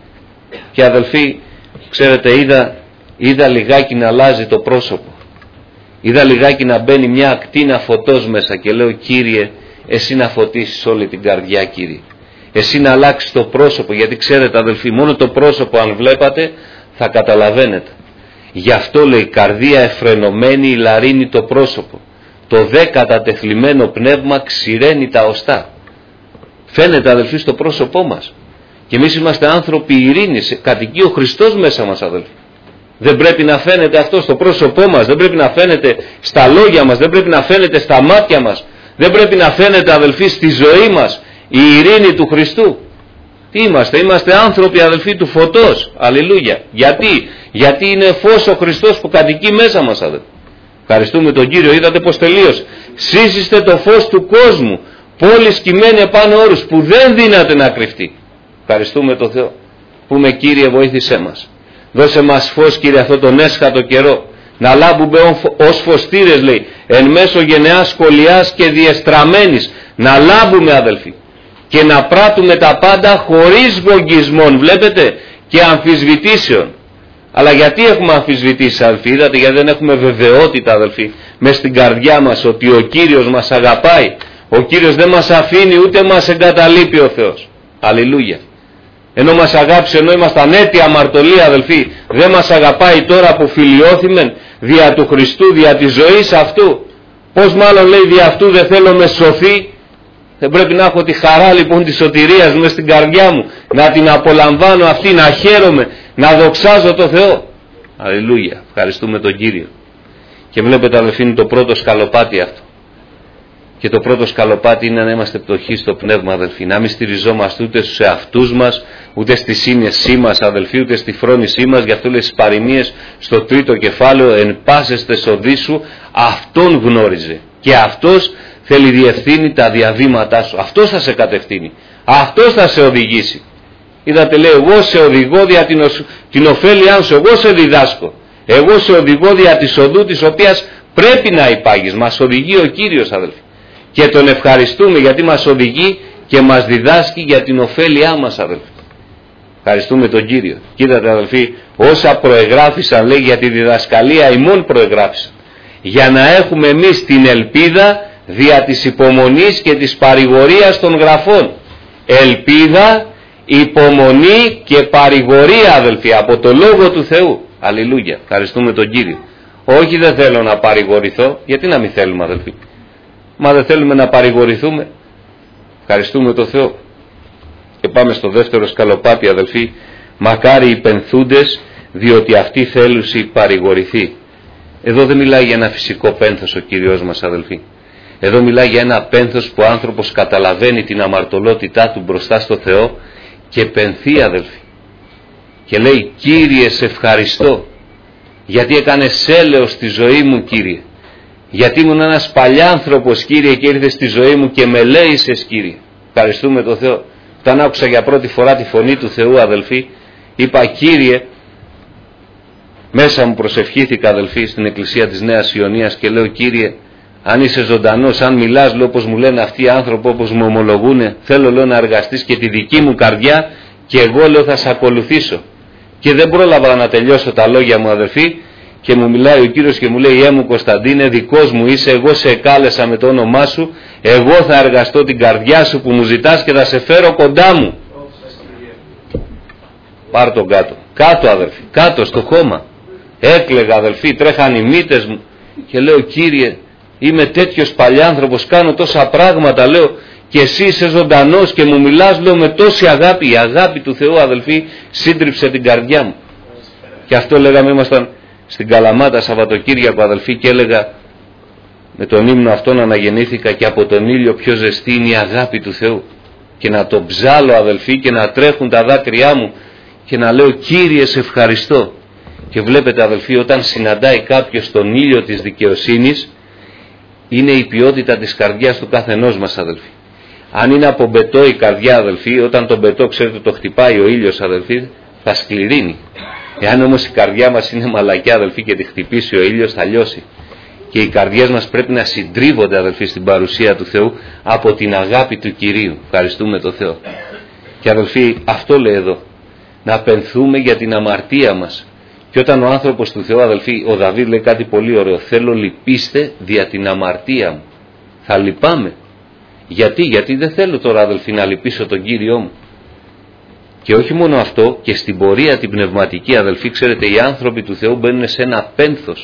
Και αδελφοί, ξέρετε είδα λιγάκι να αλλάζει το πρόσωπο. Είδα λιγάκι να μπαίνει μια ακτίνα φωτός μέσα και λέω Κύριε εσύ να φωτίσεις όλη την καρδιά Κύριε. Εσύ να αλλάξεις το πρόσωπο, γιατί ξέρετε αδελφοί μόνο το πρόσωπο αν βλέπατε θα καταλαβαίνετε. Γι' αυτό λέει καρδία εφρενωμένη ηλαρίνει το πρόσωπο. Το 10 κατατεθλιμμένο πνεύμα ξηραίνει τα οστά. Φαίνεται αδελφοί στο πρόσωπό μας. Και εμείς είμαστε άνθρωποι ειρήνης, κατοικεί ο Χριστός μέσα μας αδελφοί. Δεν πρέπει να φαίνεται αυτό στο πρόσωπό μας, δεν πρέπει να φαίνεται στα λόγια μας, δεν πρέπει να φαίνεται στα μάτια μας, δεν πρέπει να φαίνεται αδελφοί στη ζωή μας η ειρήνη του Χριστού. Τι είμαστε άνθρωποι αδελφοί του φωτός, αλληλούια. Γιατί είναι φως ο Χριστός που κατοικεί μέσα μας αδελφοί. Ευχαριστούμε τον Κύριο, είδατε πως τελείωσε. Σύσιστε το φως του κόσμου, πόλη σκυμμένη επάνω όρους που δεν δύναται να κρυφτεί. Ευχαριστούμε τον Θεό. Πούμε Κύριε βοήθησέ μας. Δώσε μας φως Κύριε αυτό τον έσχατο καιρό. Να λάμπουμε ως φωστήρες λέει, εν μέσω γενεάς σχολιάς και διεστραμμένης. Να λάμπουμε αδελφοί. Και να πράττουμε τα πάντα χωρίς γογγισμών, βλέπετε, και αμφισβητήσεων. Αλλά γιατί έχουμε αμφισβητήσει αδελφοί? Είδατε, γιατί δεν έχουμε βεβαιότητα αδελφοί μες στην καρδιά μας ότι ο Κύριος μας αγαπάει. Ο Κύριος δεν μας αφήνει ούτε μας εγκαταλείπει ο Θεός. Αλληλούια. Ενώ μας αγάπησε, ενώ ήμασταν έτοια αμαρτωλοί αδελφοί, δεν μας αγαπάει τώρα που φιλιώθημεν δια του Χριστού, δια της ζωής αυτού? Πως μάλλον λέει δια αυτού δεν θέλω με σωθεί? Δεν πρέπει να έχω τη χαρά λοιπόν της σωτηρίας μες στην καρδιά μου, να την απολαμβάνω αυτή, να χαίρομαι, να δοξάζω το Θεό. Αλληλούια. Ευχαριστούμε τον Κύριο. Και βλέπετε αδελφοί είναι το πρώτο σκαλοπάτι αυτό. Και το πρώτο σκαλοπάτι είναι να είμαστε πτωχοί στο πνεύμα αδελφοί. Να μην στηριζόμαστε ούτε στους εαυτούς μας, ούτε στη σύνεσή μας αδελφοί, ούτε στη φρόνησή μας. Γι' αυτό λέει στις παροιμίες στο 3ο κεφάλαιο, εν πάσες τες οδείς σου αυτόν γνώριζε. Και αυτός θέλει διευθύνει τα διαβήματά σου. Αυτός θα σε κατευθύνει. Αυτός θα σε οδηγήσει. Είδατε λέει εγώ σε οδηγώ δια την ωφέλειά σου. Εγώ σε διδάσκω. Εγώ σε οδηγώ δια της οδού της οποίας πρέπει να υπάγεις. Μας οδηγεί ο Κύριος αδελφοί. Και τον ευχαριστούμε γιατί μας οδηγεί και μας διδάσκει για την ωφέλειά μας, αδελφοί. Ευχαριστούμε τον Κύριο. Κοίτατε, αδελφοί, όσα προεγράφησαν, λέει, για τη διδασκαλία ημών προεγράφησαν, για να έχουμε εμείς την ελπίδα δια της υπομονής και της παρηγορίας των γραφών. Ελπίδα, υπομονή και παρηγορία, αδελφοί, από το Λόγο του Θεού. Αλληλούια. Ευχαριστούμε τον Κύριο. Όχι, δεν θέλω να παρηγορηθώ. Γιατί να μην θέλουμε, αδελφοί? Μα δεν θέλουμε να παρηγορηθούμε. Ευχαριστούμε τον Θεό. Και πάμε στο δεύτερο σκαλοπάτι, αδελφοί. Μακάρι οι πενθούντες, διότι αυτοί θέλουσι παρηγορηθεί. Εδώ δεν μιλάει για ένα φυσικό πένθος ο Κύριος μας, αδελφοί. Εδώ μιλάει για ένα πένθος που ο άνθρωπος καταλαβαίνει την αμαρτωλότητά του μπροστά στο Θεό και πενθεί, αδελφοί. Και λέει, Κύριε, σε ευχαριστώ, γιατί έκανες έλεος στη ζωή μου, Κύριε. Γιατί ήμουν ένας παλιάνθρωπος, Κύριε, και ήρθες στη ζωή μου και με ελέησες, Κύριε. Ευχαριστούμε τον Θεό. Όταν άκουσα για πρώτη φορά τη φωνή του Θεού, αδελφοί, είπα, Κύριε, μέσα μου προσευχήθηκα, αδελφοί, στην εκκλησία της Νέας Ιωνίας και λέω, Κύριε, αν είσαι ζωντανός, αν μιλάς, λέω, όπως μου λένε αυτοί οι άνθρωποι, όπως μου ομολογούνε, θέλω, λέω, να εργαστείς και τη δική μου καρδιά και εγώ, λέω, θα σε ακολουθήσω. Και δεν πρόλαβα να τελειώσω τα λόγια μου, αδελφοί, και μου μιλάει ο Κύριος και μου λέει, μου Κωνσταντίνε, δικός μου είσαι, εγώ σε εκάλεσα με το όνομά σου, εγώ θα εργαστώ την καρδιά σου που μου ζητάς και θα σε φέρω κοντά μου. Πάρ' τον κάτω. Κάτω, αδελφοί, κάτω στο χώμα. Έκλαιγα, αδελφοί, τρέχαν οι μύτες μου και λέω, Κύριε, είμαι τέτοιος παλιάνθρωπος, κάνω τόσα πράγματα, λέω, και εσύ είσαι ζωντανός και μου μιλάς, λέω, με τόση αγάπη. Η αγάπη του Θεού, αδελφοί, σύντριψε την καρδιά μου. Και αυτό λέγαμε, ήμασταν στην Καλαμάτα Σαββατοκύριακο, αδελφοί, και έλεγα με τον ύμνο αυτόν αναγεννήθηκα και από τον ήλιο πιο ζεστή είναι η αγάπη του Θεού. Και να τον ψάλω, αδελφοί, και να τρέχουν τα δάκρυά μου και να λέω, Κύριε, σε ευχαριστώ. Και βλέπετε, αδελφοί, όταν συναντάει κάποιος τον ήλιο της δικαιοσύνης, είναι η ποιότητα της καρδιάς του καθενός μας, αδελφοί. Αν είναι από μπετό η καρδιά, αδελφοί, όταν τον μπετό, ξέρετε, το χτυπάει ο ήλιος, αδελφοί, θα σκληρύνει. Εάν όμως η καρδιά μας είναι μαλακιά, αδελφοί, και τη χτυπήσει ο ήλιος, θα λιώσει. Και οι καρδιές μας πρέπει να συντρίβονται, αδελφοί, στην παρουσία του Θεού από την αγάπη του Κυρίου. Ευχαριστούμε τον Θεό. Και, αδελφοί, αυτό λέει εδώ, να πενθούμε για την αμαρτία μας. Και όταν ο άνθρωπος του Θεού, αδελφοί, ο Δαβίδ λέει κάτι πολύ ωραίο, θέλω λυπήστε δια την αμαρτία μου. Θα λυπάμαι. Γιατί δεν θέλω τώρα, αδελφοί, να λυπήσω τον Κύριό μου. Και όχι μόνο αυτό, και στην πορεία την πνευματική, αδελφοί, ξέρετε, οι άνθρωποι του Θεού μπαίνουν σε ένα πένθος.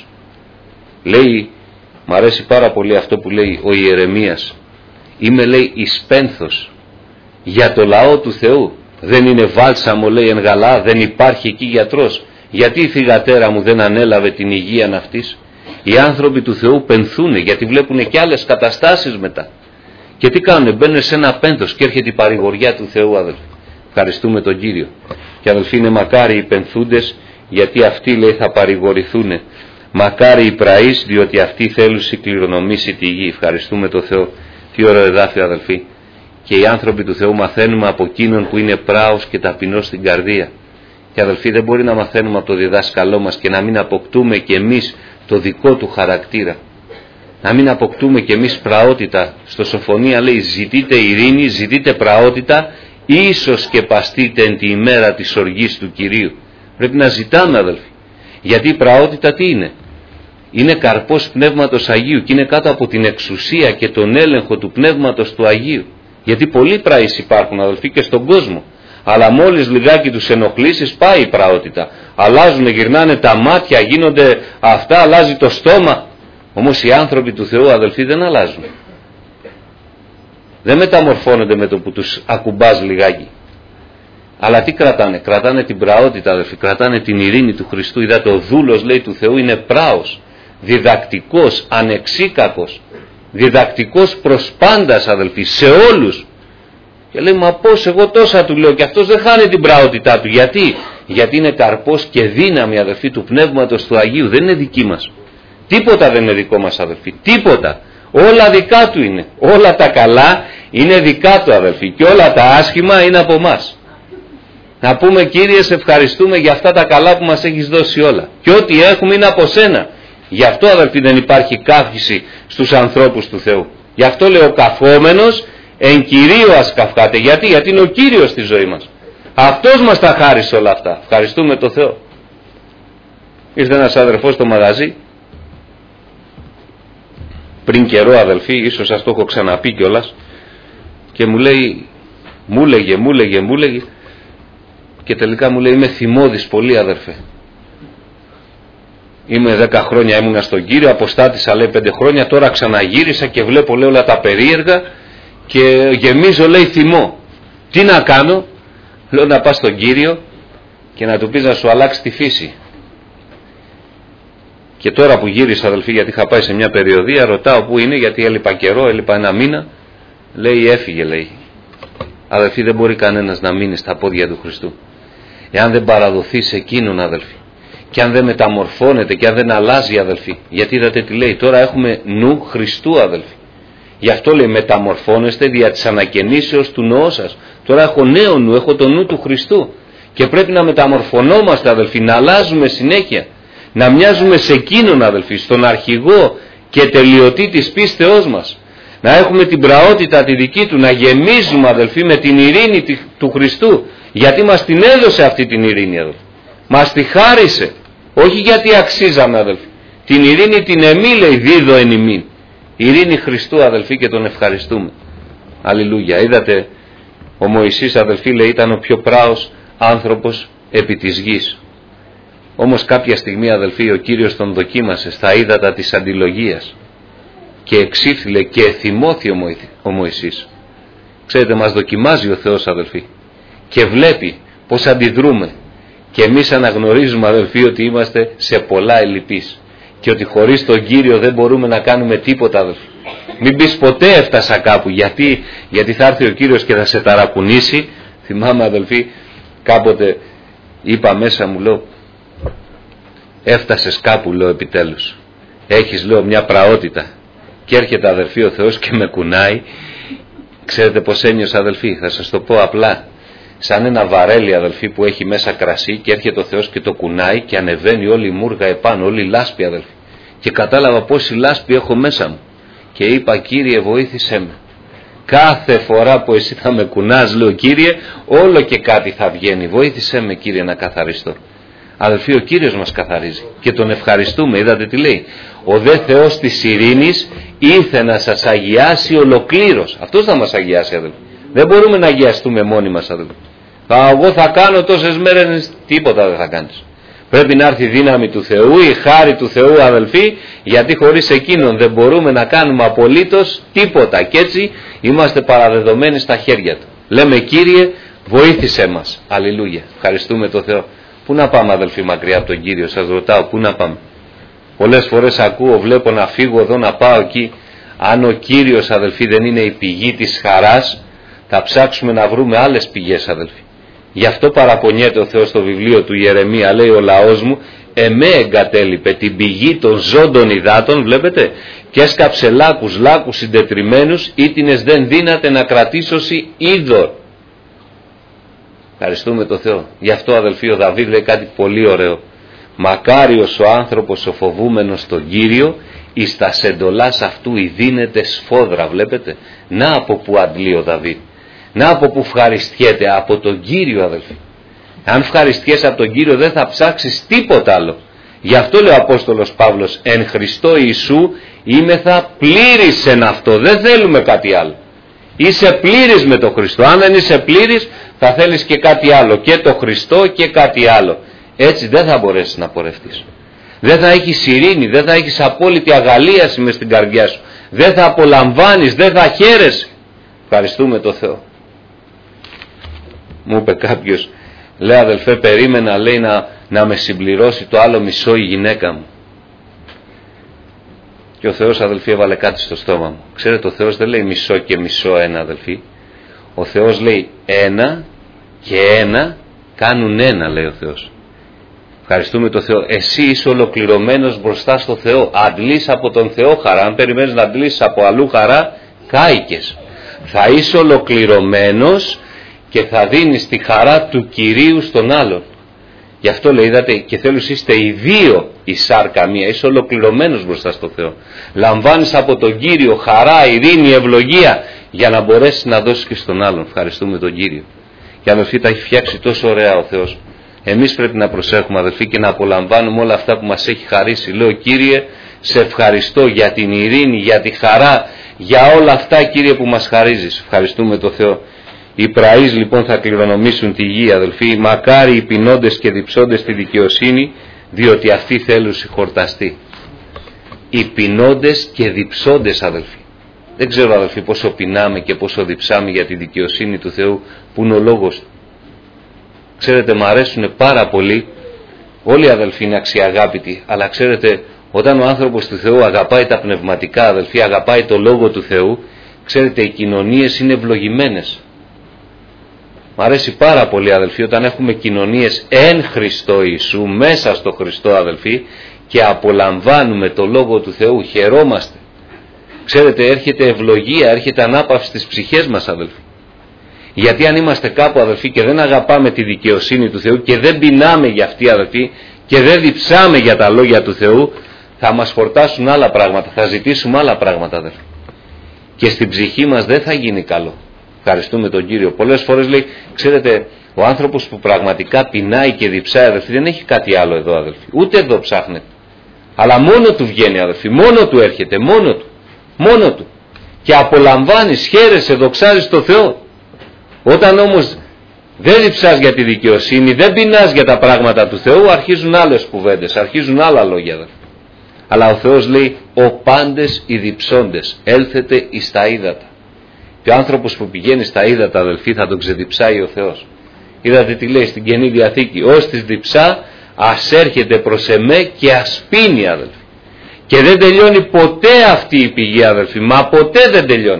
Λέει, μ' αρέσει πάρα πολύ αυτό που λέει ο Ιερεμίας, είμαι, λέει, εις πένθος για το λαό του Θεού. Δεν είναι βάλσαμο, λέει, εν Γαλά, δεν υπάρχει εκεί γιατρός. Γιατί η θυγατέρα μου δεν ανέλαβε την υγεία αυτής? Οι άνθρωποι του Θεού πενθούν γιατί βλέπουν και άλλες καταστάσεις μετά. Και τι κάνουνε? Μπαίνουν σε ένα πένθος και έρχεται η παρηγοριά του Θεού, αδελφοί. Ευχαριστούμε τον Κύριο. Και, αδελφοί, είναι μακάρι οι πενθούντες, γιατί αυτοί, λέει, θα παρηγορηθούν. Μακάρι οι πραείς, διότι αυτοί θέλουσι κληρονομήσει τη γη. Ευχαριστούμε τον Θεό. Τι ωραίο εδάφιο, αδελφοί. Και οι άνθρωποι του Θεού μαθαίνουμε από εκείνον που είναι πράος και ταπεινός στην καρδία. Και, αδελφοί, δεν μπορεί να μαθαίνουμε από το διδάσκαλό μας και να μην αποκτούμε κι εμείς το δικό του χαρακτήρα. Να μην αποκτούμε κι εμείς πραότητα. Στο Σοφονία λέει, ζητείτε ειρήνη, ζητείτε πραότητα, ίσως και παστείτε εν τη ημέρα της οργής του Κυρίου. Πρέπει να ζητάμε, αδελφοί. Γιατί η πραότητα τι είναι? Είναι καρπός Πνεύματος Αγίου και είναι κάτω από την εξουσία και τον έλεγχο του Πνεύματος του Αγίου. Γιατί πολλοί πραείς υπάρχουν, αδελφοί, και στον κόσμο. Αλλά μόλις λιγάκι τους ενοχλήσεις πάει η πραότητα. Αλλάζουν, γυρνάνε τα μάτια, γίνονται αυτά, αλλάζει το στόμα. Όμως οι άνθρωποι του Θεού, αδελφοί, δεν αλλάζουν. Δεν μεταμορφώνονται με το που τους ακουμπάς λιγάκι. Αλλά τι κρατάνε? Κρατάνε την πραότητα, αδελφοί, κρατάνε την ειρήνη του Χριστού. Είδατε, ο δούλος, λέει, του Θεού είναι πράος, διδακτικός, ανεξίκακος, διδακτικός προς πάντας, αδελφοί, σε όλους. Και λέει, μα πώς, εγώ τόσα του λέω, και αυτός δεν χάνει την πραότητά του. Γιατί είναι καρπός και δύναμη, αδελφοί, του Πνεύματος του Αγίου. Δεν είναι δική μας. Τίποτα δεν είναι δικό μας, αδελφοί. Τίποτα. Όλα δικά του είναι. Όλα τα καλά είναι δικά του, αδελφοί. Και όλα τα άσχημα είναι από μας. Να πούμε, Κύριε, σε ευχαριστούμε για αυτά τα καλά που μας έχεις δώσει όλα. Και ό,τι έχουμε είναι από σένα. Γι' αυτό, αδελφοί, δεν υπάρχει καύχηση στους ανθρώπους του Θεού. Γι' αυτό λέει, ο καυόμενος Εν Κυρίω ας καυχάτε. Γιατί είναι ο Κύριος στη ζωή μας. Αυτός μας τα χάρισε όλα αυτά. Ευχαριστούμε τον Θεό. Ήρθε ένας αδερφός στο μαγαζί πριν καιρό, αδελφοί, ίσως σας το έχω ξαναπεί κιόλας, και μου λέει, μου έλεγε και τελικά μου λέει, είμαι θυμώδης πολύ, αδερφέ. Είμαι 10 χρόνια ήμουνα στον Κύριο, αποστάτησα λέει 5 χρόνια, τώρα ξαναγύρισα και βλέπω λέει όλα τα περίεργα και γεμίζω λέει θυμό. Τι να κάνω? Λέω να πας στον Κύριο και να του πεις να σου αλλάξει τη φύση. Και τώρα που γύρισα, αδελφοί, γιατί είχα πάει σε μια περιοδία, ρωτάω πού είναι, γιατί έλειπα καιρό, έλειπα ένα μήνα. Λέει έφυγε, λέει. Αδελφοί, δεν μπορεί κανένας να μείνει στα πόδια του Χριστού εάν δεν παραδοθεί σε εκείνον, αδελφοί, και αν δεν μεταμορφώνεται και αν δεν αλλάζει, αδελφοί. Γιατί είδατε τι λέει, τώρα έχουμε νου Χριστού, αδελφοί. Γι' αυτό λέει μεταμορφώνεστε δια της ανακαινήσεως του νοός σας. Τώρα έχω νέο νου, έχω το νου του Χριστού και πρέπει να μεταμορφωνόμαστε, αδελφοί, να αλλάζουμε συνέχεια, να μοιάζουμε σε εκείνον, αδελφοί, στον αρχηγό και τελειωτή της πίστεώς μας, να έχουμε την πραότητα τη δική του, να γεμίζουμε, αδελφοί, με την ειρήνη του Χριστού, γιατί μας την έδωσε αυτή την ειρήνη, αδελφοί. Μας τη χάρισε, όχι γιατί αξίζαμε, αδελφοί. Την ειρήνη την εμή, λέει, δίδω εν ημίν. Ειρήνη Χριστού, αδελφοί, και τον ευχαριστούμε. Αλληλούια. Είδατε, ο Μωυσής, αδελφοί, λέει, ήταν ο πιο πράος άνθρωπος επί της γης. Όμως κάποια στιγμή, αδελφοί, ο Κύριος τον δοκίμασε στα ύδατα της αντιλογίας και εξήφθηλε και εθυμώθη ο Μωυσής. Ξέρετε, μας δοκιμάζει ο Θεός, αδελφοί, και βλέπει πως αντιδρούμε, και εμείς αναγνωρίζουμε, αδελφοί, ότι είμαστε σε πολλά ελλειπείς και ότι χωρίς τον Κύριο δεν μπορούμε να κάνουμε τίποτα, αδελφοί. Μην πεις ποτέ έφτασα κάπου, γιατί θα έρθει ο Κύριος και θα σε ταρακουνήσει. Θυμάμαι, αδελφοί, κάποτε είπα μέσα μου, λέω, έφτασες κάπου, λέω, επιτέλους. Έχεις, λέω, μια πραότητα. Και έρχεται, αδελφοί, ο Θεός και με κουνάει. Ξέρετε πως ένιωσα, αδελφοί? Θα σας το πω απλά. Σαν ένα βαρέλι, αδελφοί, που έχει μέσα κρασί, και έρχεται ο Θεός και το κουνάει και ανεβαίνει όλη η μούργα επάνω, όλη η λάσπη, αδελφοί. Και κατάλαβα πόση λάσπη έχω μέσα μου. Και είπα, Κύριε, βοήθησέ με. Κάθε φορά που εσύ θα με κουνάς, λέω, Κύριε, όλο και κάτι θα βγαίνει. Βοήθησέ με, Κύριε, να καθαριστώ. Αδελφοί, ο Κύριος μας καθαρίζει και τον ευχαριστούμε. Είδατε τι λέει? Ο δε Θεός της ειρήνης ήρθε να σας αγιάσει ολοκλήρως. Αυτός θα μας αγιάσει, αδελφοί. Δεν μπορούμε να αγιαστούμε μόνοι μας, αδελφοί. Εγώ θα κάνω τόσες μέρες, τίποτα δεν θα κάνεις. Πρέπει να έρθει η δύναμη του Θεού, η χάρη του Θεού, αδελφοί, γιατί χωρίς εκείνον δεν μπορούμε να κάνουμε απολύτως τίποτα. Και έτσι είμαστε παραδεδομένοι στα χέρια του. Λέμε, Κύριε, βοήθησέ μας. Αλληλούια. Ευχαριστούμε τον Θεό. Πού να πάμε, αδελφοί, μακριά από τον Κύριο? Σας ρωτάω, πού να πάμε? Πολλές φορές ακούω, βλέπω να φύγω εδώ, να πάω εκεί. Αν ο Κύριος, αδελφοί, δεν είναι η πηγή της χαράς, θα ψάξουμε να βρούμε άλλες πηγές, αδελφοί. Γι' αυτό παραπονιέται ο Θεός στο βιβλίο του Ιερεμία, λέει, ο λαός μου εμέ εγκατέλειπε την πηγή των ζώντων υδάτων, βλέπετε, και έσκαψε λάκους συντετριμμένους, ήτινες δεν δύναται να κρατήσωσι είδωρ. Ευχαριστούμε τον Θεό. Γι' αυτό, αδελφοί, ο Δαβίδ λέει κάτι πολύ ωραίο. Μακάριος ο άνθρωπος ο φοβούμενος τον Κύριο, εις τα σεντολάς αυτού ειδύνεται σφόδρα. Βλέπετε, να από που αντλεί ο Δαβίδ, να από που ευχαριστιέται, από τον Κύριο, αδελφοί. Αν ευχαριστιέσαι από τον Κύριο δεν θα ψάξεις τίποτα άλλο. Γι' αυτό λέει ο Απόστολος Παύλος, εν Χριστώ Ιησού είμεθα πλήρης εν αυτό. Δεν θέλουμε κάτι άλλο. Είσαι πλήρης με τον Χριστό. Αν δεν είσαι πλήρης θα θέλεις και κάτι άλλο, και το Χριστό και κάτι άλλο. Έτσι δεν θα μπορέσεις να πορευτείς. Δεν θα έχεις ειρήνη, δεν θα έχεις απόλυτη αγαλίαση μες στην καρδιά σου. Δεν θα απολαμβάνεις, δεν θα χαίρεσαι. Ευχαριστούμε τον Θεό. Μου είπε κάποιος, λέει, αδελφέ, περίμενα, λέει, να με συμπληρώσει το άλλο μισό η γυναίκα μου. Και ο Θεός, αδελφοί, έβαλε κάτι στο στόμα μου. Ξέρετε, ο Θεός δεν λέει μισό και μισό ένα, αδελφοί. Ο Θεός λέει ένα και ένα κάνουν ένα, λέει ο Θεός. Ευχαριστούμε τον Θεό. Εσύ είσαι ολοκληρωμένος μπροστά στο Θεό. Αντλείς από τον Θεό χαρά. Αν περιμένεις να αντλήσεις από αλλού χαρά, κάηκες. Θα είσαι ολοκληρωμένος και θα δίνεις τη χαρά του Κυρίου στον άλλον. Γι' αυτό λέει, είδατε, και θέλω είστε οι δύο η σάρκα μία, είσαι ολοκληρωμένος μπροστά στο Θεό. Λαμβάνεις από τον Κύριο χαρά, ειρήνη, ευλογία, για να μπορέσεις να δώσεις και στον άλλον. Ευχαριστούμε τον Κύριο. Και αδελφοί, τα έχει φτιάξει τόσο ωραία ο Θεός. Εμείς πρέπει να προσέχουμε, αδελφοί, και να απολαμβάνουμε όλα αυτά που μας έχει χαρίσει. Λέω, Κύριε, σε ευχαριστώ για την ειρήνη, για τη χαρά, για όλα αυτά, Κύριε, που μας χαρίζεις. Ευχαριστούμε τον Θεό. Οι πραείς λοιπόν θα κληρονομήσουν τη γη, αδελφοί. Μακάρι οι πεινώντες και διψώντες στη δικαιοσύνη, διότι αυτοί θέλουν συγχορταστεί. Οι πεινώντες και διψώντες, αδελφοί. Δεν ξέρω, αδελφοί, πόσο πεινάμε και πόσο διψάμε για τη δικαιοσύνη του Θεού, που είναι ο λόγος του. Ξέρετε, μου αρέσουν πάρα πολύ, όλοι οι αδελφοί είναι αξιαγάπητοι, αλλά ξέρετε, όταν ο άνθρωπος του Θεού αγαπάει τα πνευματικά, αδελφοί, αγαπάει το Λόγο του Θεού, ξέρετε, οι κοινωνίες είναι ευλογημένες. Μ' αρέσει πάρα πολύ, αδελφοί, όταν έχουμε κοινωνίες εν Χριστώ Ιησού, μέσα στο Χριστό, αδελφοί, και απολαμβάνουμε το Λόγο του Θεού, χαιρόμαστε. Ξέρετε, έρχεται ευλογία, έρχεται ανάπαυση στις ψυχές μας, αδελφοί. Γιατί αν είμαστε κάπου, αδελφοί, και δεν αγαπάμε τη δικαιοσύνη του Θεού και δεν πεινάμε για αυτή, αδελφοί, και δεν διψάμε για τα λόγια του Θεού, θα μας φορτάσουν άλλα πράγματα, θα ζητήσουμε άλλα πράγματα, αδελφοί. Και στην ψυχή μας δεν θα γίνει καλό. Ευχαριστούμε τον Κύριο. Πολλές φορές λέει, ξέρετε, ο άνθρωπος που πραγματικά πεινάει και διψάει, αδελφοί, δεν έχει κάτι άλλο εδώ, αδελφοί. Ούτε εδώ ψάχνεται. Αλλά μόνο του βγαίνει, αδελφοί, μόνο του έρχεται, μόνο του. Και απολαμβάνεις, χαίρεσαι, δοξάζεις το Θεό. Όταν όμως δεν διψάς για τη δικαιοσύνη, δεν πεινάς για τα πράγματα του Θεού, αρχίζουν άλλες κουβέντες, αρχίζουν άλλα λόγια, αδελφοί. Αλλά ο Θεός λέει, ο πάντες οι διψώντες, έλθετε εις τα ύδατα. Και ο άνθρωπος που πηγαίνει στα ύδατα, αδελφοί, θα τον ξεδιψάει ο Θεός. Είδατε τι λέει στην Καινή Διαθήκη, ως της διψά ας έρχεται προς εμέ και ας πίνει, αδελφοί. Και δεν τελειώνει ποτέ αυτή η πηγή, αδελφοί, μα ποτέ δεν τελειώνει.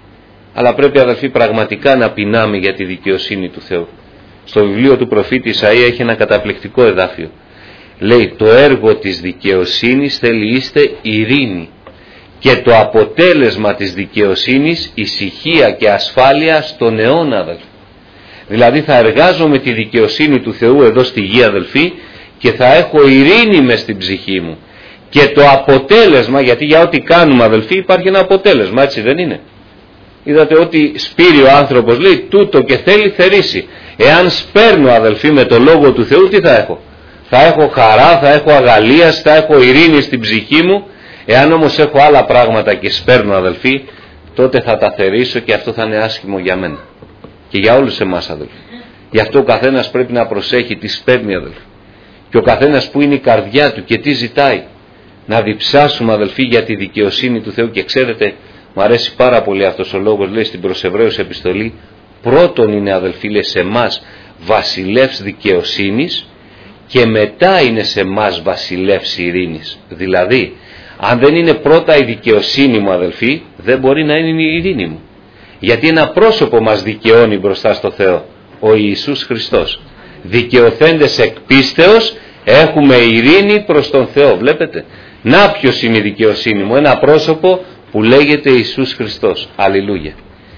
Αλλά πρέπει, αδελφοί, πραγματικά να πεινάμε για τη δικαιοσύνη του Θεού. Στο βιβλίο του προφήτη Ισαΐα έχει ένα καταπληκτικό εδάφιο. Λέει, το έργο της δικαιοσύνης θέλει είστε ειρήνη, και το αποτέλεσμα της δικαιοσύνης ησυχία και ασφάλεια στον αιώνα, αδελφοί. Δηλαδή θα εργάζομαι τη δικαιοσύνη του Θεού εδώ στη γη, αδελφοί, και θα έχω ειρήνη μες στην ψυχή μου. Και το αποτέλεσμα, γιατί για ό,τι κάνουμε, αδελφοί, υπάρχει ένα αποτέλεσμα, έτσι δεν είναι? Είδατε ότι σπείρει ο άνθρωπος, λέει, τούτο και θέλει θερήσει. Εάν σπέρνω, αδελφοί, με το Λόγο του Θεού, τι θα έχω? Θα έχω χαρά, θα έχω αγαλίαση, θα έχω ειρήνη στην ψυχή μου. Εάν όμως έχω άλλα πράγματα και σπέρνω, αδελφοί, τότε θα τα θερήσω και αυτό θα είναι άσχημο για μένα και για όλους εμάς, αδελφοί. Γι' αυτό ο καθένας πρέπει να προσέχει τι σπέρνει, αδελφοί, και ο καθένας που είναι η καρδιά του και τι ζητάει. Να διψάσουμε, αδελφοί, για τη δικαιοσύνη του Θεού. Και ξέρετε, μου αρέσει πάρα πολύ αυτός ο λόγος, λέει στην προς Εβραίους επιστολή, πρώτον είναι, αδελφοί, λέει, σε εμάς βασιλεύς δικαιοσύνης και μετά είναι σε εμάς βασιλεύς ειρήνης. Δηλαδή, αν δεν είναι πρώτα η δικαιοσύνη μου, αδελφοί, δεν μπορεί να είναι η ειρήνη μου. Γιατί ένα πρόσωπο μας δικαιώνει μπροστά στο Θεό, ο Ιησούς Χριστός. Δικαιωθέντες εκ πίστεως έχουμε ειρήνη προς τον Θεό. Βλέπετε, να ποιος είναι η δικαιοσύνη μου? Ένα πρόσωπο που λέγεται Ιησούς Χριστός. Αλληλούια.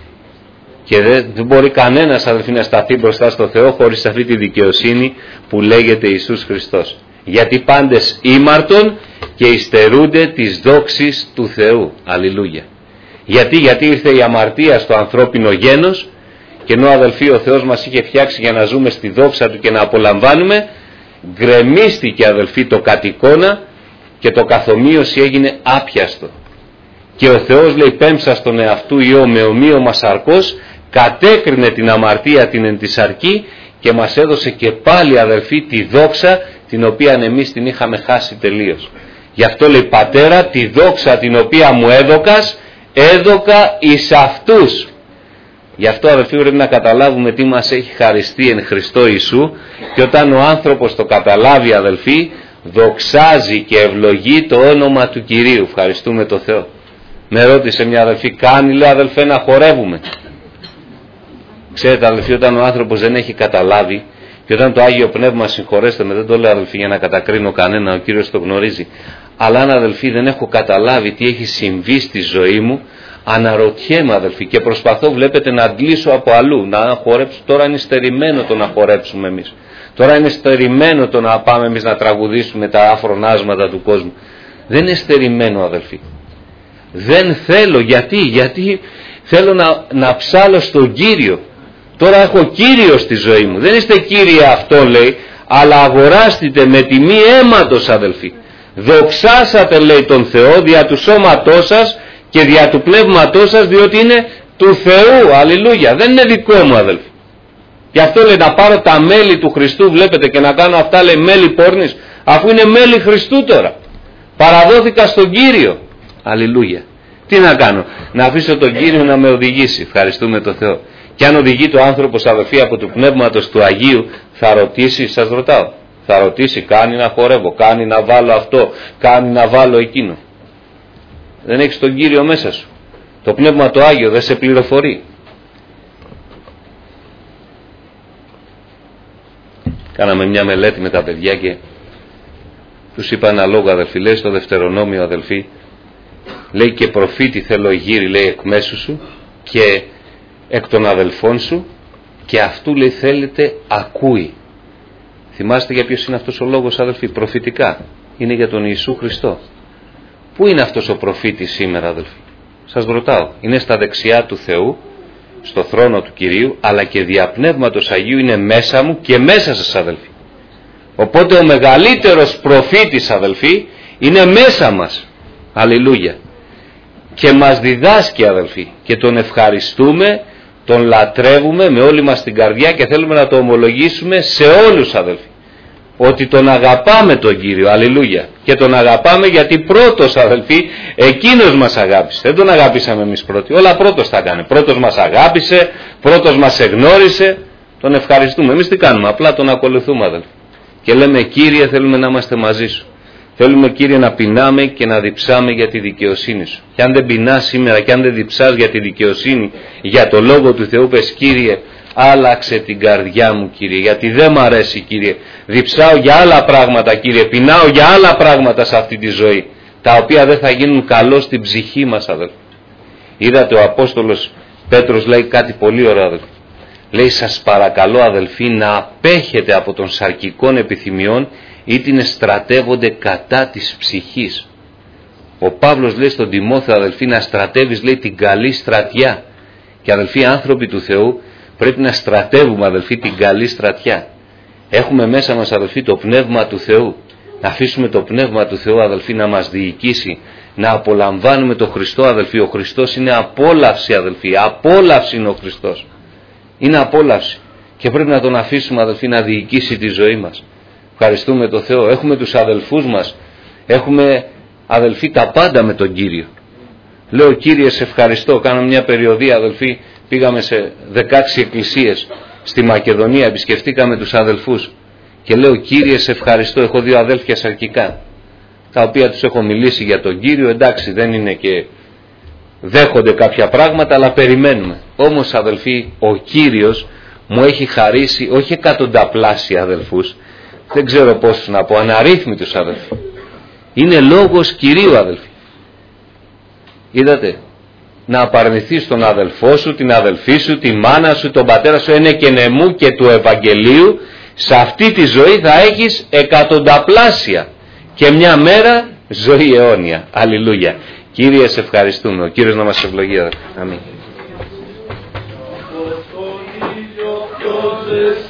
Και δεν μπορεί κανένας, αδελφοί, να σταθεί μπροστά στο Θεό χωρίς αυτή τη δικαιοσύνη που λέγεται Ιησούς Χριστός. Γιατί πάντες ήμαρτον και υστερούνται της δόξης του Θεού. Αλληλούια. Γιατί ήρθε η αμαρτία στο ανθρώπινο γένος, και ενώ, αδελφοί, ο Θεός μας είχε φτιάξει για να ζούμε στη δόξα Του και να απολαμβάνουμε, γκρεμίστηκε, αδελφοί, το κατ' και το καθομοίωση έγινε άπιαστο. Και ο Θεός, λέει, πέμψα στον εαυτού Υιό με ομοίωμα σαρκός, κατέκρινε την αμαρτία την εν τη σαρκή και μας έδωσε και πάλι, αδελφοί, τη δόξα την οποία εμείς την είχαμε χάσει τελείως. Γι' αυτό λέει, Πατέρα, τη δόξα την οποία μου έδωκας, έδωκα εις αυτούς. Γι' αυτό, αδελφοί, πρέπει να καταλάβουμε τι μας έχει χαριστεί εν Χριστώ Ιησού, και όταν ο άνθρωπος το καταλάβει, αδελφοί, δοξάζει και ευλογεί το όνομα του Κυρίου. Ευχαριστούμε το Θεό. Με ρώτησε μια αδελφή, κάνει, λέει, αδελφέ, να χορεύουμε? Ξέρετε, αδελφοί, όταν ο άνθρωπος δεν έχει καταλάβει, και όταν το Άγιο Πνεύμα, συγχωρέστε με, δεν το λέω, αδελφοί, για να κατακρίνω κανένα, ο Κύριος το γνωρίζει, αλλά αν, αδελφοί, δεν έχω καταλάβει τι έχει συμβεί στη ζωή μου, αναρωτιέμαι, αδελφοί, και προσπαθώ, βλέπετε, να αντλήσω από αλλού, να χορέψω. Τώρα είναι στερημένο το να χορέψουμε εμείς. Τώρα είναι στερημένο το να πάμε εμείς να τραγουδήσουμε τα αφρονάσματα του κόσμου. Δεν είναι στερημένο, αδελφοί. Δεν θέλω. Γιατί θέλω να ψάλω στον Κύριο. Τώρα έχω Κύριο στη ζωή μου. Δεν είστε Κύριε αυτό, λέει, αλλά αγοράστητε με τιμή αίματος, αδελφοί. Δοξάσατε, λέει, τον Θεό δια του σώματός σας και δια του πνεύματός σας, διότι είναι του Θεού. Αλληλούια. Δεν είναι δικό μου, αδελφοί. Γι' αυτό, λέει, να πάρω τα μέλη του Χριστού, βλέπετε, και να κάνω αυτά, λέει, μέλη πόρνης, αφού είναι μέλη Χριστού τώρα. Παραδόθηκα στον Κύριο. Αλληλούια. Τι να κάνω? Να αφήσω τον Κύριο να με οδηγήσει. Ευχαριστούμε τον Θεό. Και αν οδηγεί το άνθρωπος, αδελφοί, από του Πνεύματος του Αγίου, θα ρωτήσει, σας ρωτάω, θα ρωτήσει, κάνει να χορεύω, κάνει να βάλω αυτό, κάνει να βάλω εκείνο. Δεν έχεις τον Κύριο μέσα σου. Το Πνεύμα το Άγιο δεν σε πληροφορεί. Κάναμε μια μελέτη με τα παιδιά και τους είπα ένα λόγο, αδελφοί, λέει στο Δευτερονόμιο, αδελφοί, λέει, και προφήτη θέλω γύρι, λέει, εκ μέσου σου και εκ των αδελφών σου, και αυτού, λέει, θέλετε ακούει. Θυμάστε για ποιος είναι αυτός ο λόγος, αδελφοί? Προφητικά. Είναι για τον Ιησού Χριστό. Πού είναι αυτός ο προφήτης σήμερα, αδελφοί? Σας ρωτάω. Είναι στα δεξιά του Θεού, στο θρόνο του Κυρίου, αλλά και δια Πνεύματος Αγίου είναι μέσα μου και μέσα σας, αδελφοί. Οπότε ο μεγαλύτερος προφήτης, αδελφοί, είναι μέσα μας. Αλληλούια. Και μας διδάσκει, αδελφοί, και τον ευχαριστούμε, τον λατρεύουμε με όλη μας την καρδιά και θέλουμε να το ομολογήσουμε σε όλους, αδελφοί, ότι τον αγαπάμε τον Κύριο. Αλληλούια. Και τον αγαπάμε γιατί πρώτος, αδελφοί, εκείνος μας αγάπησε. Δεν τον αγαπήσαμε εμείς πρώτοι. Όλα πρώτος τα έκανε. Πρώτος μας αγάπησε, πρώτος μας εγνώρισε. Τον ευχαριστούμε. Εμείς τι κάνουμε? Απλά τον ακολουθούμε, αδελφοί. Και λέμε, Κύριε, θέλουμε να είμαστε μαζί σου. Θέλουμε, Κύριε, να πεινάμε και να διψάμε για τη δικαιοσύνη σου. Και αν δεν πεινάς σήμερα και αν δεν διψάς για τη δικαιοσύνη, για το Λόγο του Θεού, πες, Κύριε, άλλαξε την καρδιά μου, Κύριε, γιατί δεν μ' αρέσει, Κύριε. Διψάω για άλλα πράγματα, Κύριε. Πεινάω για άλλα πράγματα σε αυτή τη ζωή, τα οποία δεν θα γίνουν καλό στην ψυχή μας, αδελφοί. Είδατε, ο Απόστολος Πέτρος λέει κάτι πολύ ωραίο, αδελφοί. Λέει, σας παρακαλώ, αδελφοί, να απέχετε από των σαρκικών επιθυμιών, ή την στρατεύονται κατά της ψυχής. Ο Παύλος λέει στον Τιμόθεο, αδελφοί, να στρατεύεις, λέει, την καλή στρατιά. Και, αδελφοί, άνθρωποι του Θεού, πρέπει να στρατεύουμε, αδελφοί, την καλή στρατιά. Έχουμε μέσα μας, αδελφοί, το Πνεύμα του Θεού. Να αφήσουμε το Πνεύμα του Θεού, αδελφοί, να μας διοικήσει, να απολαμβάνουμε τον Χριστό, αδελφοί. Ο Χριστός είναι απόλαυση, αδελφοί. Απόλαυση είναι ο Χριστός. Είναι απόλαυση. Και πρέπει να τον αφήσουμε, αδελφοί, να διοικήσει τη ζωή μας. Ευχαριστούμε τον Θεό. Έχουμε τους αδελφούς μας. Έχουμε, αδελφοί, τα πάντα με τον Κύριο. Λέω, Κύριε, σε ευχαριστώ. Κάνω μια περιοδία, αδελφοί. Πήγαμε σε 16 εκκλησίες στη Μακεδονία. Επισκεφτήκαμε τους αδελφούς. Και λέω, Κύριε, σε ευχαριστώ. Έχω 2 αδέλφια σαρκικά, τα οποία τους έχω μιλήσει για τον Κύριο. Εντάξει, δεν είναι και δέχονται κάποια πράγματα, αλλά περιμένουμε. Όμως, αδελφοί, ο Κύριος μου έχει χαρίσει όχι εκατονταπλάσια αδελφούς. Δεν ξέρω πόσους να πω, αναρρύθμιτους, αδελφοί. Είναι λόγος Κυρίου, αδελφοί. Είδατε, να απαρνηθείς τον αδελφό σου, την αδελφή σου, τη μάνα σου, τον πατέρα σου, είναι και νεμού και του Ευαγγελίου, σε αυτή τη ζωή θα έχεις εκατονταπλάσια και μια μέρα ζωή αιώνια. Αλληλούια. Κύριε, σε ευχαριστούμε. Ο Κύριος να μας ευλογεί. Αμήν.